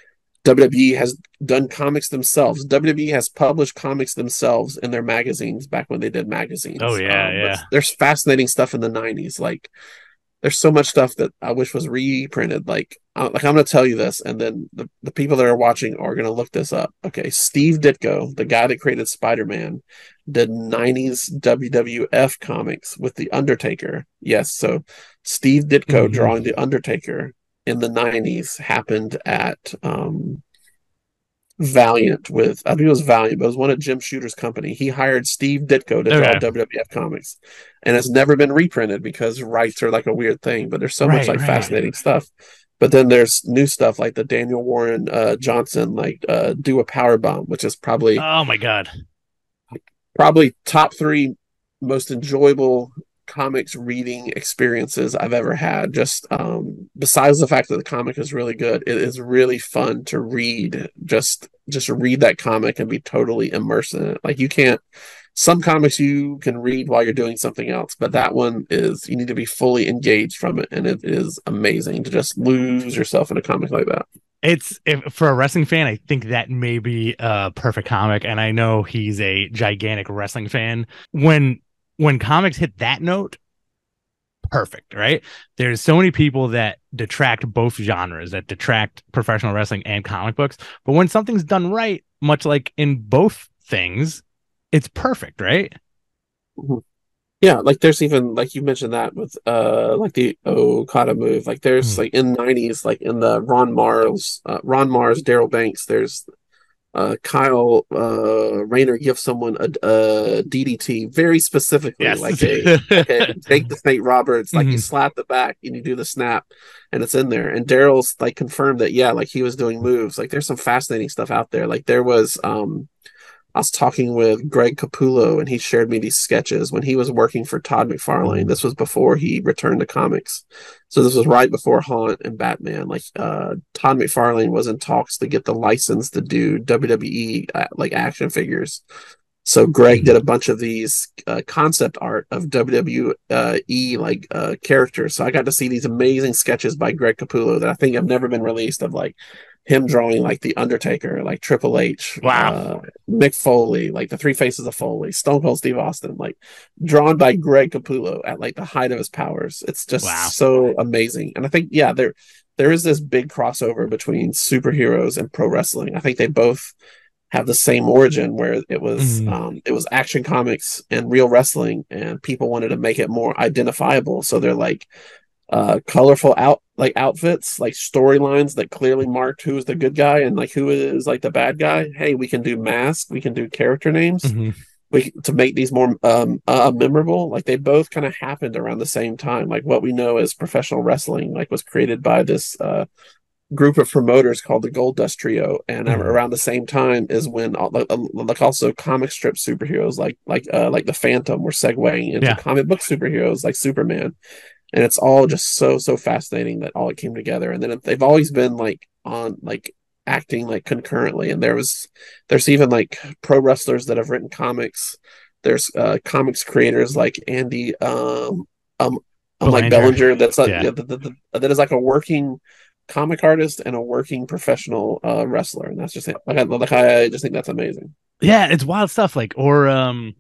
W W E has done comics themselves. W W E has published comics themselves in their magazines back when they did magazines.
Oh, yeah, um, yeah.
There's fascinating stuff in the nineties. Like, there's so much stuff that I wish was reprinted. Like, uh, like I'm going to tell you this, and then the, the people that are watching are going to look this up. Okay, Steve Ditko, the guy that created Spider-Man, did nineties W W F comics with The Undertaker. Yes, so Steve Ditko mm-hmm. drawing The Undertaker in the nineties happened at um, Valiant with, I think it was Valiant, but it was one of Jim Shooter's company. He hired Steve Ditko to draw okay. W W F comics, and it's never been reprinted because rights are like a weird thing, but there's so right, much like right. fascinating stuff. But then there's new stuff like the Daniel Warren uh, Johnson, like uh, Do a Power Bomb, which is probably,
oh my God,
probably top three most enjoyable comics reading experiences I've ever had. Just um besides the fact that the comic is really good, it is really fun to read. Just just read that comic and be totally immersed in it. Like you can't some comics you can read while you're doing something else, but that one is you need to be fully engaged from it, and it is amazing to just lose yourself in a comic like that.
It's if, for a wrestling fan, I think that may be a perfect comic, and I know he's a gigantic wrestling fan. When When comics hit that note, perfect, right? There's so many people that detract both genres, that detract professional wrestling and comic books. But when something's done right, much like in both things, it's perfect, right?
Mm-hmm. Yeah, like there's even, like you mentioned that with uh like the Okada move. Like there's mm-hmm. like in the nineties, like in the Ron Mars, uh, Ron Mars, Daryl Banks, there's Uh, Kyle uh, Rayner gives someone a, a D D T very specifically, yes. like a, like a take the Nate Roberts, like mm-hmm. you slap the back and you do the snap, and it's in there. And Daryl's like confirmed that yeah, like he was doing moves. Like there's some fascinating stuff out there. Like there was, um, I was talking with Greg Capullo, and he shared me these sketches when he was working for Todd McFarlane. This was before he returned to comics. So this was right before Haunt and Batman. Like uh, Todd McFarlane was in talks to get the license to do W W E uh, like action figures. So Greg did a bunch of these uh, concept art of W W E like uh, characters. So I got to see these amazing sketches by Greg Capullo that I think have never been released, of like him drawing like the Undertaker, like Triple H,
wow,
uh, Mick Foley, like the Three Faces of Foley, Stone Cold Steve Austin, like drawn by Greg Capullo at like the height of his powers. It's just wow. so amazing. And I think yeah, there there is this big crossover between superheroes and pro wrestling. I think they both have the same origin, where it was
Mm-hmm.
um, it was Action Comics and real wrestling, and people wanted to make it more identifiable. So they're like uh, colorful out like outfits, like storylines that clearly marked who's the good guy and like who is like the bad guy. Hey, we can do masks, we can do character names,
Mm-hmm.
we to make these more um, uh, memorable. Like they both kind of happened around the same time. Like what we know as professional wrestling, like was created by this uh, group of promoters called the Gold Dust Trio, and
Mm-hmm.
around the same time is when uh, like, uh, like also comic strip superheroes like like uh, like the Phantom were segueing into
Yeah.
comic book superheroes like Superman, and it's all just so so fascinating that all it came together. And then they've always been like on like acting like concurrently, and there was there's even like pro wrestlers that have written comics. There's uh comics creators like Andy um um um like
Belanger.
Bellinger, that's like
Yeah.
yeah, that, that, that is like a working comic artist and a working professional uh wrestler, and that's just it. Like I, like I just think that's amazing.
Yeah, it's wild stuff. Like, or um,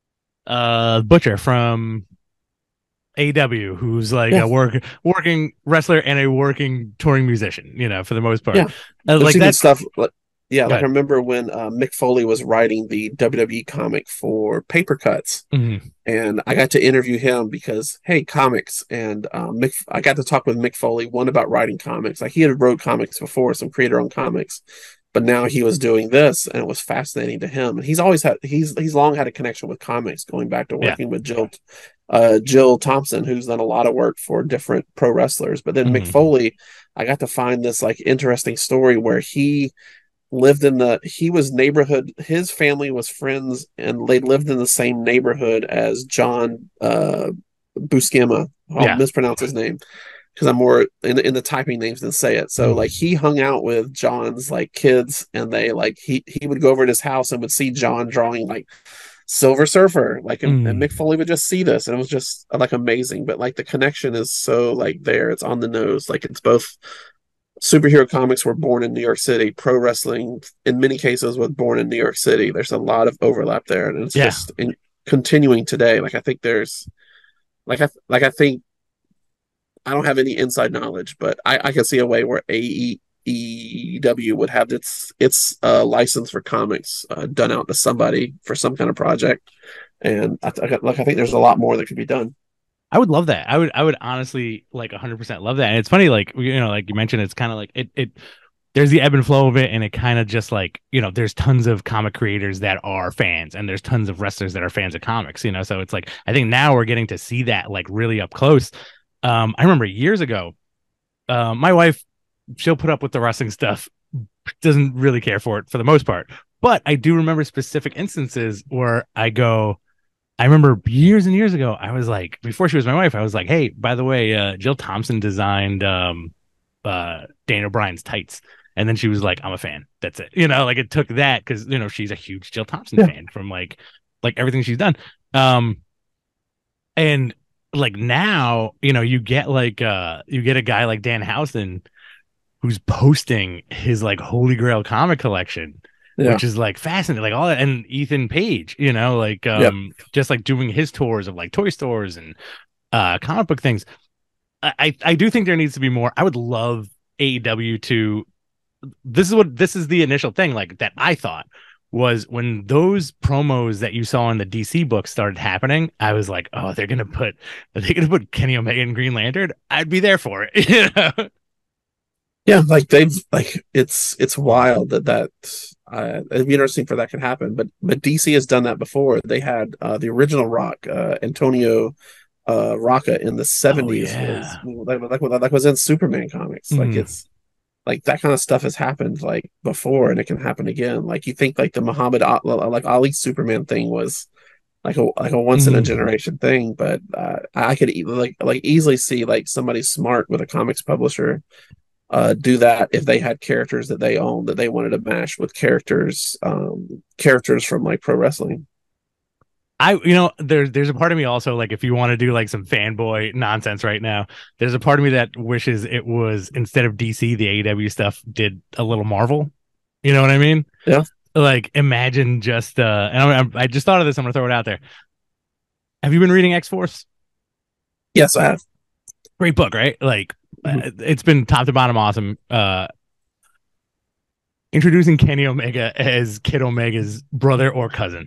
uh, Butcher from A E W, who's like
Yeah,
a work working wrestler and a working touring musician. You know, for the most part,
yeah.
uh,
There's
like
even
that.
stuff like yeah, like I
Good.
remember when uh, Mick Foley was writing the W W E comic for Paper Cuts,
Mm-hmm.
and I got to interview him because hey, comics, and um, Mick, I got to talk with Mick Foley one about writing comics. Like he had wrote comics before, some creator-owned comics, but now he was doing this, and it was fascinating to him. And he's always had he's he's long had a connection with comics, going back to
Yeah.
working with Jill uh, Jill Thompson, who's done a lot of work for different pro wrestlers. But then Mick
Mm-hmm.
Foley, I got to find this like interesting story where he lived in the he was neighborhood his family was friends, and they lived in the same neighborhood as John uh Buscema. I'll
Yeah.
mispronounce his name because I'm more in, in the typing names than say it. So like
Mm-hmm.
he hung out with John's like kids, and they like he he would go over to his house and would see John drawing like Silver Surfer, like, and, and
Mm-hmm.
Mick Foley would just see this, and it was just like amazing. But like the connection is so like there, it's on the nose. Like it's both superhero comics were born in New York City. Pro wrestling, in many cases, was born in New York City. There's a lot of overlap there, and it's
Yeah.
just in, continuing today. Like I think there's, like I like I think I don't have any inside knowledge, but I, I can see a way where A E W would have its its uh, license for comics uh, done out to somebody for some kind of project, and I, I, like I think there's a lot more that could be done.
I would love that. I would. I would honestly like one hundred percent love that. And it's funny, like you know, like you mentioned, it's kind of like it. It there's the ebb and flow of it, and it kind of just like you know, there's tons of comic creators that are fans, and there's tons of wrestlers that are fans of comics. You know, so it's like I think now we're getting to see that like really up close. Um, I remember years ago, uh, my wife, she'll put up with the wrestling stuff, doesn't really care for it for the most part. But I do remember specific instances where I go, I remember years and years ago, I was like, before she was my wife, I was like, hey, by the way, uh, Jill Thompson designed um, uh, Daniel Bryan's tights. And then she was like, I'm a fan. That's it. You know, like it took that because, you know, she's a huge Jill Thompson
Yeah,
fan from like, like everything she's done. Um, and like now, you know, you get like, uh, you get a guy like Dan Housen who's posting his like Holy Grail comic collection,
yeah,
which is like fascinating, like all that, and Ethan Page, you know, like
yeah.
um, just like doing his tours of like toy stores and uh, comic book things. I I do think there needs to be more. I would love A E W to. This is what this is the initial thing like that I thought was when those promos that you saw in the D C books started happening. I was like, oh, they're gonna put are they gonna put Kenny Omega in Green Lantern? I'd be there for it. You know?
Yeah, like they've like it's it's wild that that uh, it'd be interesting for that can happen. But but D C has done that before. They had uh, the original Rock, uh, Antonio uh, Rocca in the
Oh
seventies was
yeah.
like like like was in Superman comics. Like
Mm,
it's like that kind of stuff has happened like before, and it can happen again. Like you think like the Muhammad like Ali Superman thing was like a like a once in a
mm.
generation thing, but uh, I could e- like like easily see like somebody smart with a comics publisher uh, do that if they had characters that they own that they wanted to mash with characters um, characters from like pro wrestling.
I you know there's there's a part of me also like if you want to do like some fanboy nonsense right now, there's a part of me that wishes it was instead of D C the A E W stuff did a little Marvel. You know what I mean?
Yeah.
Like imagine just uh and I'm, I'm, I just thought of this. I'm gonna throw it out there. Have you been reading X Force?
Yes, I have.
Great book, right? Like
Mhm.
uh, it's been top to bottom awesome. Uh, introducing Kenny Omega as Kid Omega's brother or cousin,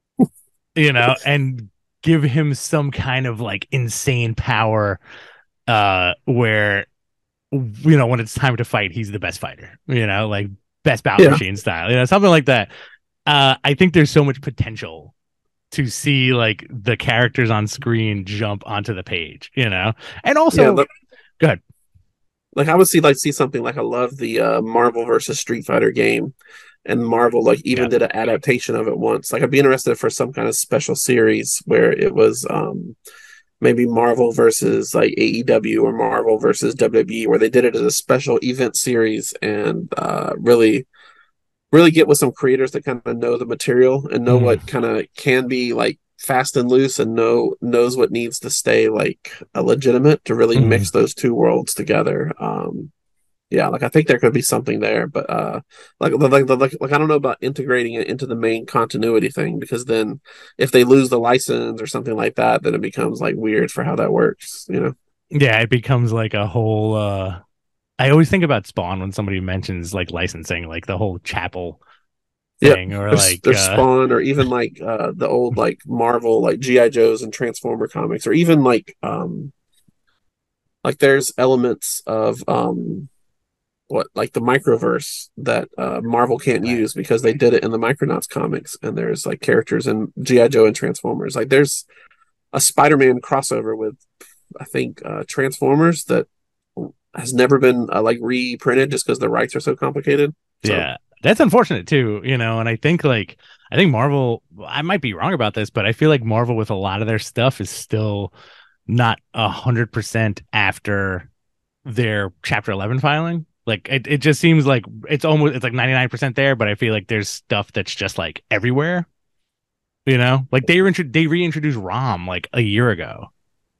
you know, and give him some kind of like insane power uh where, you know, when it's time to fight, he's the best fighter, you know, like best battle
Yeah.
machine style, you know, something like that. uh I think there's so much potential to see like the characters on screen jump onto the page, you know. And also,
Yeah, look,
good.
like I would see like see something like I love the uh, Marvel versus Street Fighter game, and Marvel like even
Yeah.
did an adaptation of it once. Like I'd be interested for some kind of special series where it was um maybe Marvel versus like A E W or Marvel versus W W E, where they did it as a special event series and uh, really, really get with some creators that kind of know the material and know
Mm,
what kind of can be like fast and loose and know knows what needs to stay like a legitimate to really
mm.
mix those two worlds together. Um, yeah, like I think there could be something there, but uh, like like like like I don't know about integrating it into the main continuity thing because then if they lose the license or something like that, then it becomes like weird for how that works, you know?
Yeah, it becomes like a whole uh I always think about Spawn when somebody mentions like licensing, like the whole chapel
Yep.
thing, or
There's
like
there's
uh
Spawn or even like uh the old like Marvel like G I. Joes and Transformer comics or even like um like there's elements of um what like the microverse that uh, Marvel can't
right.
use because they did it in the Micronauts comics, and there's like characters in G I. Joe and Transformers. Like there's a Spider-Man crossover with I think uh, Transformers that has never been uh, like reprinted just because the rights are so complicated. So
Yeah. That's unfortunate too, you know, and I think like I think Marvel, I might be wrong about this, but I feel like Marvel with a lot of their stuff is still not a hundred percent after their chapter eleven filing. Like it, it just seems like it's almost it's like ninety-nine percent there, but I feel like there's stuff that's just like everywhere, you know? Like they reintro- they reintroduced ROM like a year ago.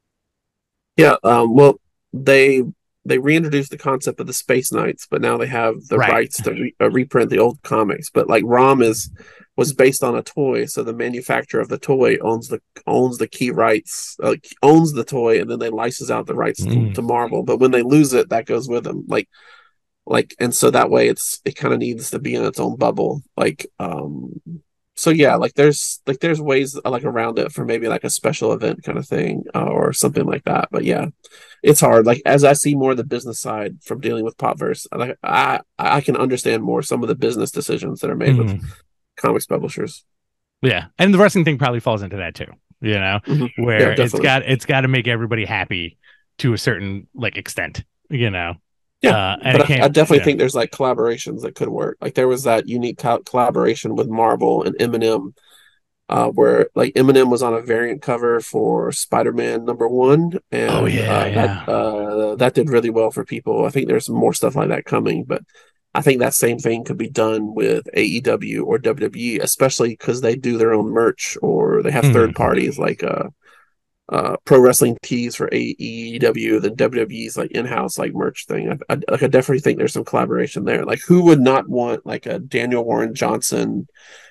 yeah, um, well they they reintroduced the concept of the Space Knights, but now they have the
Right.
rights to re- uh, reprint the old comics. But like ROM is was based on a toy, so the manufacturer of the toy owns the owns the key rights, uh, owns the toy, and then they license out the rights to,
Mm.
to Marvel. But when they lose it, that goes with them. Like like, and so that way, it's it kind of needs to be in its own bubble. Like, um, so yeah, like there's like there's ways uh, like around it for maybe like a special event kind of thing uh, or something like that. But yeah, it's hard. Like as I see more of the business side from dealing with Popverse, like I I can understand more some of the business decisions that are made with
Mm.
comics publishers.
Yeah. And the wrestling thing probably falls into that too, you know,
Hmm. Yeah,
where it's
definitely.
got it's got to make everybody happy to a certain like extent, you know.
Yeah,
Uh and
but
it
I, I
can't,
definitely
yeah.
think there's like collaborations that could work. Like there was that unique co- collaboration with Marvel and Eminem uh, where like Eminem was on a variant cover for Spider-Man number one,
Oh
and
yeah,
uh, that
yeah.
uh, that did really well for people. I think there's some more stuff like that coming, but I think that same thing could be done with A E W or W W E, especially because they do their own merch or they have third
Mm.
parties like uh, uh, pro wrestling tees for A E W, then W W E's like in-house like merch thing. I, I, like I definitely think there's some collaboration there. Like who would not want like a Daniel Warren Johnson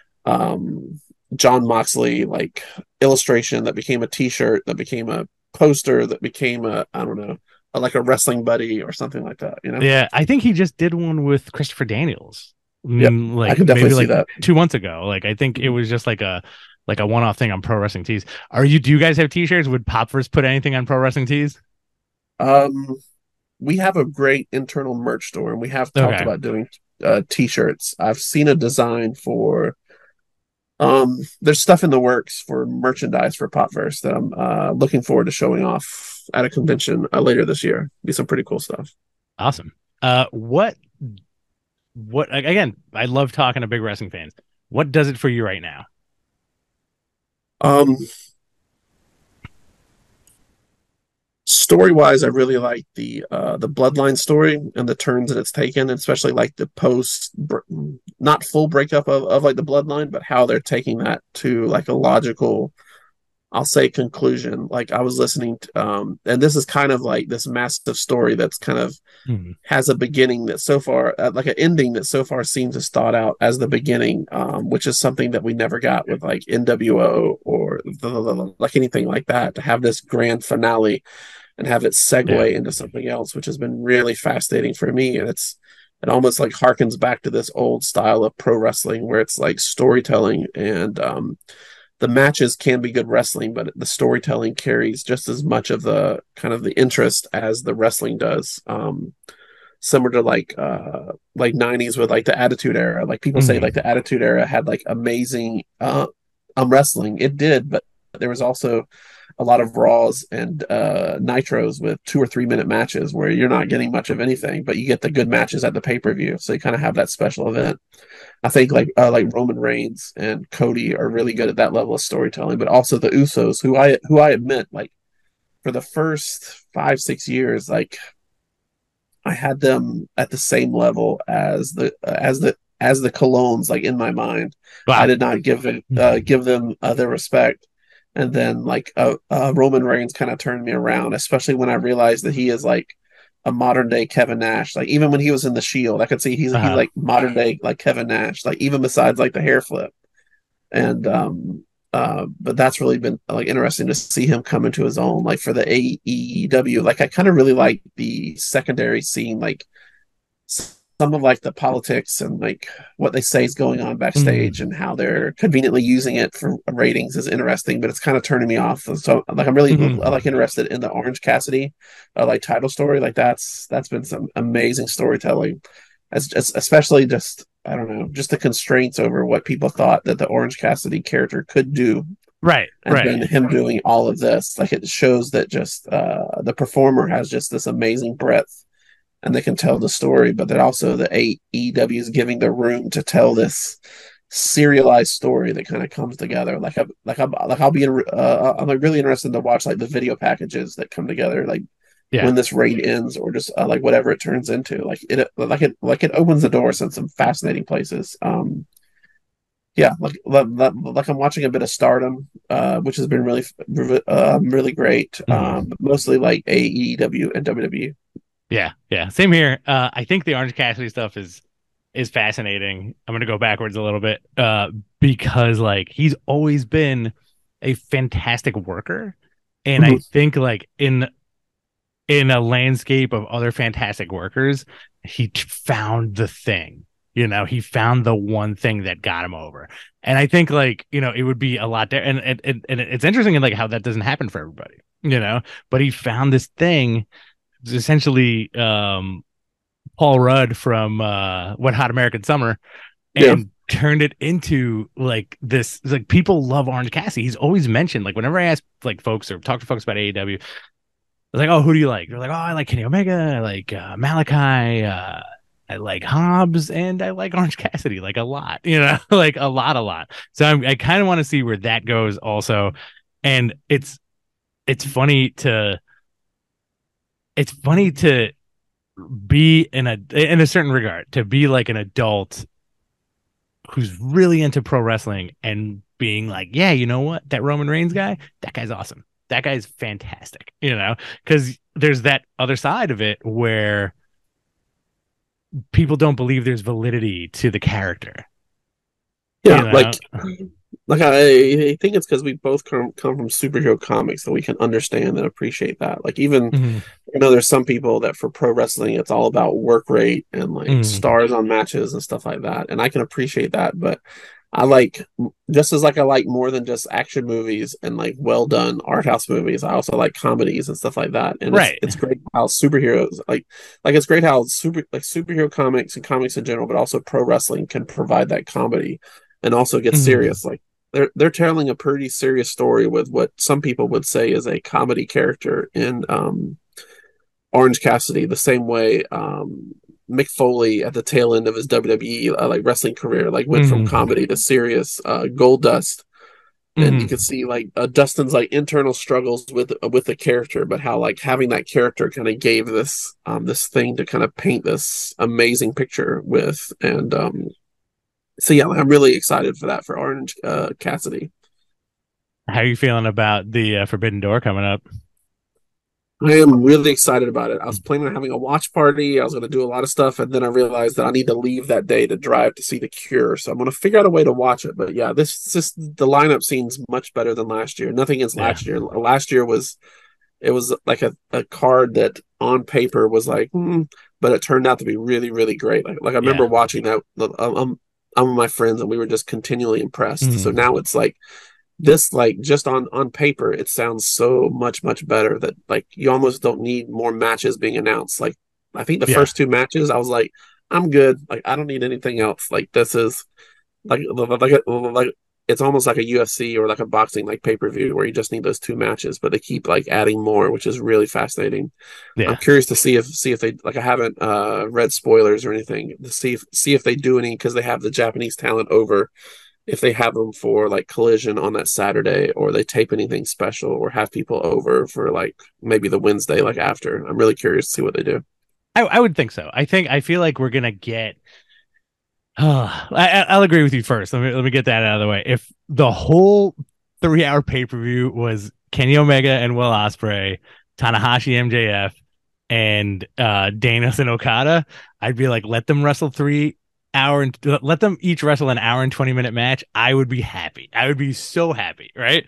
um, John Moxley like illustration that became a T-shirt that became a poster that became a I don't know a, like a wrestling buddy or something like that. You know?
Yeah, I think he just did one with Christopher Daniels.
Yep,
Mm,
I
like
could definitely
maybe
see
like
that.
two months ago. Like I think it was just like a like a one-off thing on Pro Wrestling Tees. Are you do you guys have t-shirts? Would Popverse put anything on Pro Wrestling Tees?
Um, we have a great internal merch store, and we have talked
Okay.
about doing uh, T-shirts. I've seen a design for um. There's stuff in the works for merchandise for Popverse that I'm uh, looking forward to showing off at a convention uh, later this year. Be some pretty cool stuff.
Awesome. Uh what what again, I love talking to big wrestling fans. What does it for you right now?
Um, story wise, I really like the uh the bloodline story and the turns that it's taken, especially like the post not full breakup of, of like the bloodline, but how they're taking that to like a logical, I'll say conclusion. Like I was listening to, um and this is kind of like this massive story that's kind of
Hmm.
has a beginning that so far uh, like an ending that so far seems to start out as the beginning, um, which is something that we never got with like N W O or the, the, the, like anything like that to have this grand finale and have it
Yeah.
segue into something else, which has been really fascinating for me. And it's it almost like harkens back to this old style of pro wrestling where it's like storytelling, and um, the matches can be good wrestling, but the storytelling carries just as much of the kind of the interest as the wrestling does. Um, similar to like uh like nineties with like the Attitude Era. Like people say
Mm-hmm.
like the Attitude Era had like amazing uh um wrestling. It did, but there was also a lot of Raws and uh Nitros with two or three minute matches where you're not getting much of anything, but you get the good matches at the pay per view. So you kind of have that special event. I think like uh, like Roman Reigns and Cody are really good at that level of storytelling, but also the Usos, who I who I admit like for the first five six years, like I had them at the same level as the uh, as the as the Colognes, like in my mind. I
Wow.
did not give it uh, give them uh, their respect, and then like uh, uh, Roman Reigns kind of turned me around, especially when I realized that he is like a modern day Kevin Nash. Like even when he was in the Shield, I could see he's he's
Uh-huh.
like modern day like Kevin Nash. Like even besides like the hair flip, and um uh but that's really been like interesting to see him come into his own like for the A E W. Like I kind of really like the secondary scene, like some of like the politics and like what they say is going on backstage
Mm-hmm.
and how they're conveniently using it for ratings is interesting, but it's kind of turning me off. So like I'm really
Mm-hmm.
like interested in the Orange Cassidy uh, like title story. Like that's that's been some amazing storytelling, as, as especially just I don't know, just the constraints over what people thought that the Orange Cassidy character could do,
Right,
and
right.
then him doing all of this. Like it shows that just uh, the performer has just this amazing breadth, and they can tell the story, but then also the A E W is giving the room to tell this serialized story that kind of comes together. Like I like I like I'll be in, uh, I'm like really interested to watch like the video packages that come together, like
Yeah.
when this raid ends or just uh, like whatever it turns into. Like it like it like it opens the doors in some fascinating places. Um, yeah, like like, like I'm watching a bit of Stardom, uh, which has been really uh, really great. Um,
Mm-hmm.
but mostly like A E W and W W E.
Yeah, yeah. Same here. Uh, I think the Orange Cassidy stuff is is fascinating. I'm gonna go backwards a little bit, uh, because like he's always been a fantastic worker, and I
Mhm.
think like in in a landscape of other fantastic workers, he t- found the thing. You know, he found the one thing that got him over. And I think like, you know, it would be a lot there. And, and, and and it's interesting in like how that doesn't happen for everybody, you know, but he found this thing essentially um Paul Rudd from uh Wet Hot American Summer
Yeah.
and turned it into like this like people love Orange Cassidy. He's always mentioned like whenever I ask like folks or talk to folks about A E W, like, oh, who do you like? They're like, oh, I like Kenny Omega, I like uh, Malachi, uh, I like Hobbs, and I like Orange Cassidy, like a lot, you know, like a lot, a lot. So I'm, I kind of want to see where that goes, also. And it's it's funny to it's funny to be in a in a certain regard to be like an adult who's really into pro wrestling and being like, yeah, you know what, that Roman Reigns guy, that guy's awesome. That guy's fantastic, you know, because there's that other side of it where people don't believe there's validity to the character. You
Yeah,
know,
like like I, I think it's because we both come come from superhero comics that we can understand and appreciate that. Like even
mm-hmm.
you know, there's some people that for pro wrestling it's all about work rate and like
Mm-hmm.
stars on matches and stuff like that. And I can appreciate that, but I like just as like I like more than just action movies and like well done art house movies. I also like comedies and stuff like that. And it's
Right.
it's great how superheroes like like it's great how super like superhero comics and comics in general, but also pro wrestling can provide that comedy and also get
Mm-hmm.
serious. Like they're they're telling a pretty serious story with what some people would say is a comedy character in um Orange Cassidy, the same way um, Mick Foley at the tail end of his W W E uh, like wrestling career, like went from
Mm-hmm.
comedy to serious. Uh, Gold Dust, and you
Mm-hmm.
could see like uh, Dustin's like internal struggles with uh, with the character, but how like having that character kind of gave this um, this thing to kind of paint this amazing picture with, and um, so yeah, I'm really excited for that for Orange uh, Cassidy.
How are you feeling about the uh, Forbidden Door coming up?
I am really excited about it. I was planning on having a watch party. I was going to do a lot of stuff, and then I realized that I need to leave that day to drive to see The Cure. So I'm going to figure out a way to watch it. But yeah, this just the lineup seems much better than last year. Nothing against
Yeah.
last year. Last year was it was like a, a card that on paper was like, hmm, but it turned out to be really, really great. Like, like I remember
Yeah.
watching that. I'm, I'm with my friends, and we were just continually impressed.
Mm.
So now it's like this, like just on on paper, it sounds so much much better that like you almost don't need more matches being announced. Like I think the
Yeah.
first two matches, I was like, I'm good. Like I don't need anything else. Like this is like like like it's almost like a U F C or like a boxing like pay per view where you just need those two matches, but they keep like adding more, which is really fascinating. I'm
Yeah.
curious to see if see if they like I haven't uh read spoilers or anything to see if see if they do any because they have the Japanese talent over if they have them for like Collision on that Saturday or they tape anything special or have people over for like maybe the Wednesday like after. I'm really curious to see what they do.
I, I would think so. I think I feel like we're gonna get. Oh, I, I'll agree with you first. Let me let me get that out of the way. If the whole three hour pay per view was Kenny Omega and Will Ospreay, Tanahashi M J F, and uh, Danielson Okada, I'd be like, let them wrestle three hour and let them each wrestle an hour and twenty minute match. I would be happy. I would be so happy, right?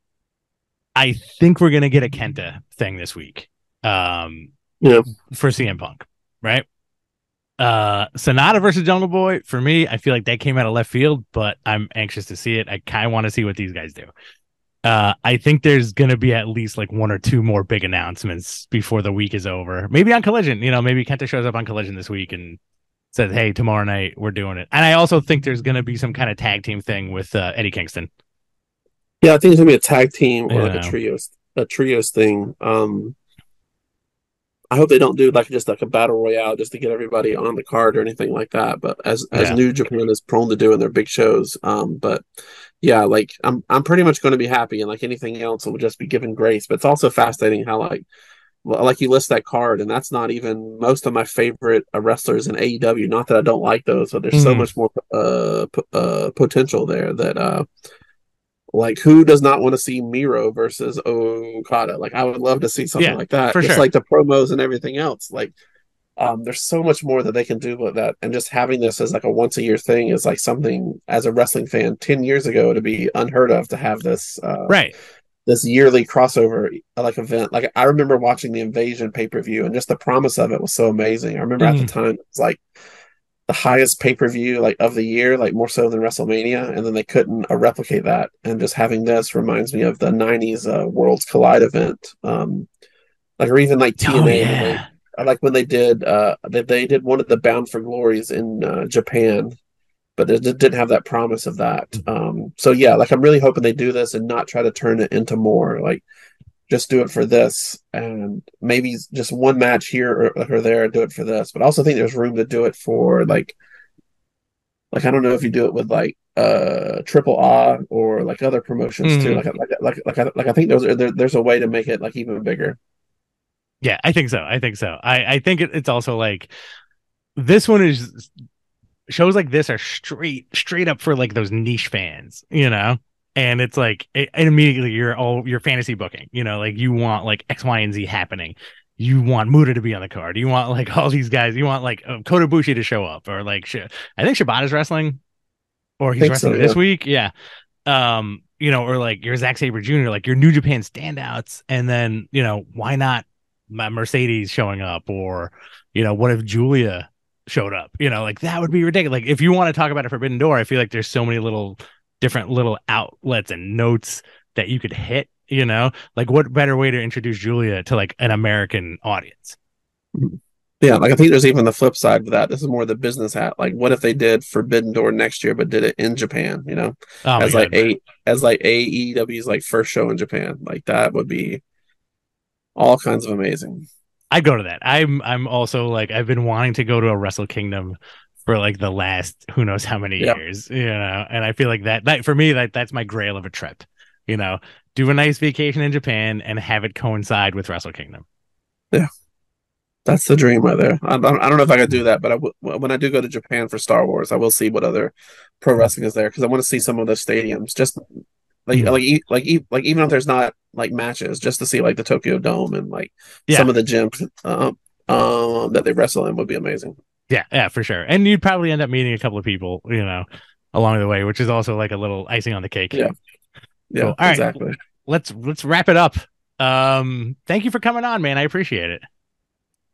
I think we're gonna get a Kenta thing this week, um,
Yeah,
for C M Punk, right? Uh, Sonata versus Jungle Boy for me, I feel like that came out of left field, but I'm anxious to see it. I kind of want to see what these guys do. Uh, I think there's gonna be at least like one or two more big announcements before the week is over. Maybe on Collision, you know, maybe Kenta shows up on Collision this week and says, "Hey, tomorrow night we're doing it." And I also think there's gonna be some kind of tag team thing with uh, Eddie Kingston.
yeah, I think it's gonna be a tag team or
You
like a
know?
trios a trios thing. Um, I hope they don't do like just like a battle royale just to get everybody on the card or anything like that. But as as
Yeah,
New Japan is prone to do in their big shows, um, but yeah, like I'm I'm pretty much going to be happy, and like anything else, it will just be given grace. But it's also fascinating how like well, like you list that card, and that's not even most of my favorite uh, wrestlers in A E W. Not that I don't like those, but there's so
mm-hmm.
much more uh, p- uh potential there that uh like who does not want to see Miro versus Okada? Like I would love to see something
Yeah,
like that.
for
Just
sure.
like the promos and everything else. Like um, there's so much more that they can do with that, and just having this as like a once a year thing is like something as a wrestling fan ten years ago to be unheard of to have this uh,
Right.
this yearly crossover like event. Like I remember watching the Invasion pay per view, and just the promise of it was so amazing. I remember at the
Mm-hmm.
time it was like the highest pay per view like of the year, like more so than WrestleMania, and then they couldn't uh, replicate that. And just having this reminds me of the nineties uh, Worlds Collide event, um, like or even like
Oh
T N A when they
yeah.
like when they did uh they, they did one of the Bound for Glories in uh, Japan, but it didn't have that promise of that. Um, so yeah, like I'm really hoping they do this and not try to turn it into more like just do it for this and maybe just one match here or, or there do it for this. But I also think there's room to do it for like like I don't know if you do it with like uh Triple A or like other promotions too. Like
Mm-hmm.
like like like I, like I think there's there, there's a way to make it like even bigger.
Yeah, I think so. I think so. I I think it, it's also like this one is shows like this are straight straight up for like those niche fans, you know. And it's like it, and immediately you're all your fantasy booking, you know, like you want like X, Y, and Z happening. You want Muda to be on the card. You want like all these guys. You want like uh, Kota Ibushi to show up, or like sh- I think Shibata's wrestling, or
I
he's
think so,
wrestling
yeah.
this week. Yeah, um, you know, or like your Zack Sabre Junior, like your New Japan standouts, and then you know why not my Mercedes showing up, or you know what if Julia showed up? You know, like that would be ridiculous. Like if you want to talk about a Forbidden Door, I feel like there's so many little different little outlets and notes that you could hit. You know, like what better way to introduce Julia to like an American audience?
Yeah, like I think there's even the flip side of that. This is more the business hat. Like, what if they did Forbidden Door next year, but did it in Japan? You know,
Oh my
as like
god,
a as like A E W's like first show in Japan. Like that would be all kinds of amazing.
I go to that. I'm I'm also like I've been wanting to go to a Wrestle Kingdom for like the last who knows how many
Yeah,
years, you know. And I feel like that that for me that that's my grail of a trip, you know. Do a nice vacation in Japan and have it coincide with Wrestle Kingdom.
yeah, that's the dream right there. I don't, I don't know if I could do that, but I w- when I do go to Japan for Star Wars, I will see what other pro wrestling is there because I want to see some of the stadiums. Just like
Mm.
like e- like e- like even if there's not like matches, just to see like the Tokyo Dome and like some
Yeah,
of the gyms um, um that they wrestle in would be amazing.
yeah, yeah, for sure. And you'd probably end up meeting a couple of people, you know, along the way, which is also like a little icing on the cake.
Yeah,
Cool.
yeah,
All right,
exactly.
let's let's wrap it up. Um, thank you for coming on, man. I appreciate it.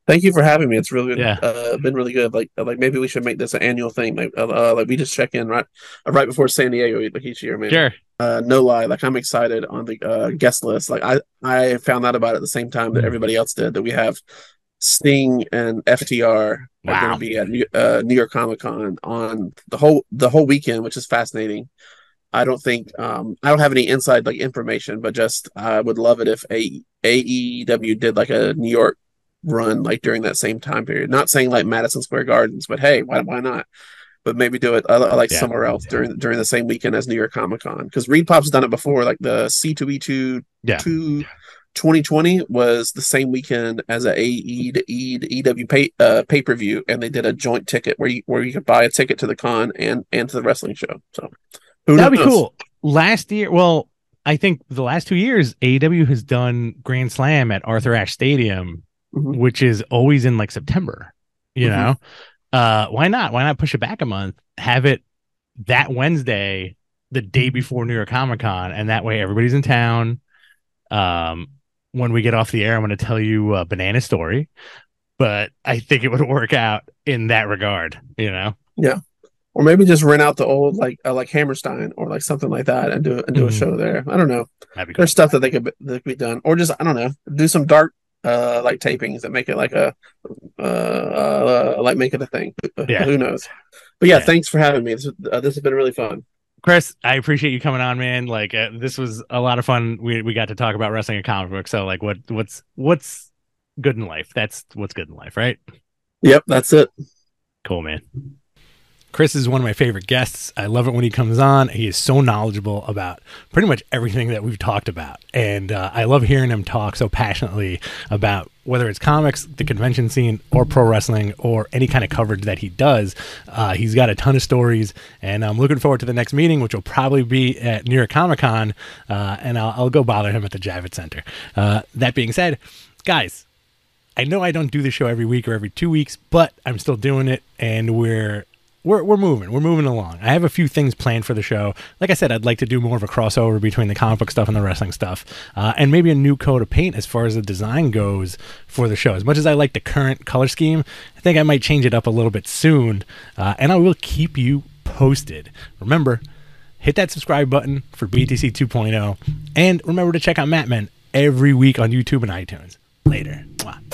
Thank you for having me. It's really been,
Yeah.
uh, been really good. Like like maybe we should make this an annual thing. Like uh, uh, like we just check in right uh, right before San Diego like each year, man.
Sure.
Uh, no lie, like I'm excited on the uh, guest list. Like I I found out about it at the same time that everybody else did. That we have Sting and F T R are
Wow.
going to be at New, uh, New York Comic Con on the whole the whole weekend, which is fascinating. I don't think um, I don't have any inside like information, but just I would love it if a AEW did like a New York run like during that same time period. Not saying like Madison Square Gardens, but hey, why why not? But maybe do it uh, like yeah. somewhere else during during the same weekend as New York Comic Con, because Reed Pop's done it before. Like the C two E two
yeah.
two twenty twenty was the same weekend as a AE to E to E W pay uh, pay per view, and they did a joint ticket where you where you could buy a ticket to the con and and to the wrestling show. So who
that'd
knows?
be cool. Last year, well, I think the last two years, A E W has done Grand Slam at Arthur Ashe Stadium, mm-hmm. which is always in like September. You mm-hmm. know, uh, why not? Why not push it back a month? Have it that Wednesday, the day before New York Comic Con, and that way everybody's in town. Um, when we get off the air, I'm going to tell you a banana story, but I think it would work out in that regard. You know?
Yeah. Or maybe just rent out the old like uh, like Hammerstein or like something like that and do and do mm. a show there. I don't know. Cool. There's stuff that they could that could be done, or just I don't know, do some dark uh like tapings that make it like a uh, uh like make it a thing. Yeah. Who knows? But yeah, yeah. Thanks for having me. This uh, this has been really fun.
Chris, I appreciate you coming on, man. Like uh, this was a lot of fun. We we got to talk about wrestling and comic books. So like, what what's what's good in life? That's what's good in life, right?
Yep, that's it.
Cool, man. Chris is one of my favorite guests. I love it when he comes on. He is so knowledgeable about pretty much everything that we've talked about. And uh, I love hearing him talk so passionately about whether it's comics, the convention scene, or pro wrestling, or any kind of coverage that he does. Uh, he's got a ton of stories, and I'm looking forward to the next meeting, which will probably be at New York Comic Con, uh, and I'll, I'll go bother him at the Javits Center. Uh, that being said, guys, I know I don't do the show every week or every two weeks, but I'm still doing it, and we're We're we're moving. We're moving along. I have a few things planned for the show. Like I said, I'd like to do more of a crossover between the comic book stuff and the wrestling stuff, uh, and maybe a new coat of paint as far as the design goes for the show. As much as I like the current color scheme, I think I might change it up a little bit soon, uh, and I will keep you posted. Remember, hit that subscribe button for B T C two point oh, and remember to check out Matt Men every week on YouTube and iTunes. Later. Mwah.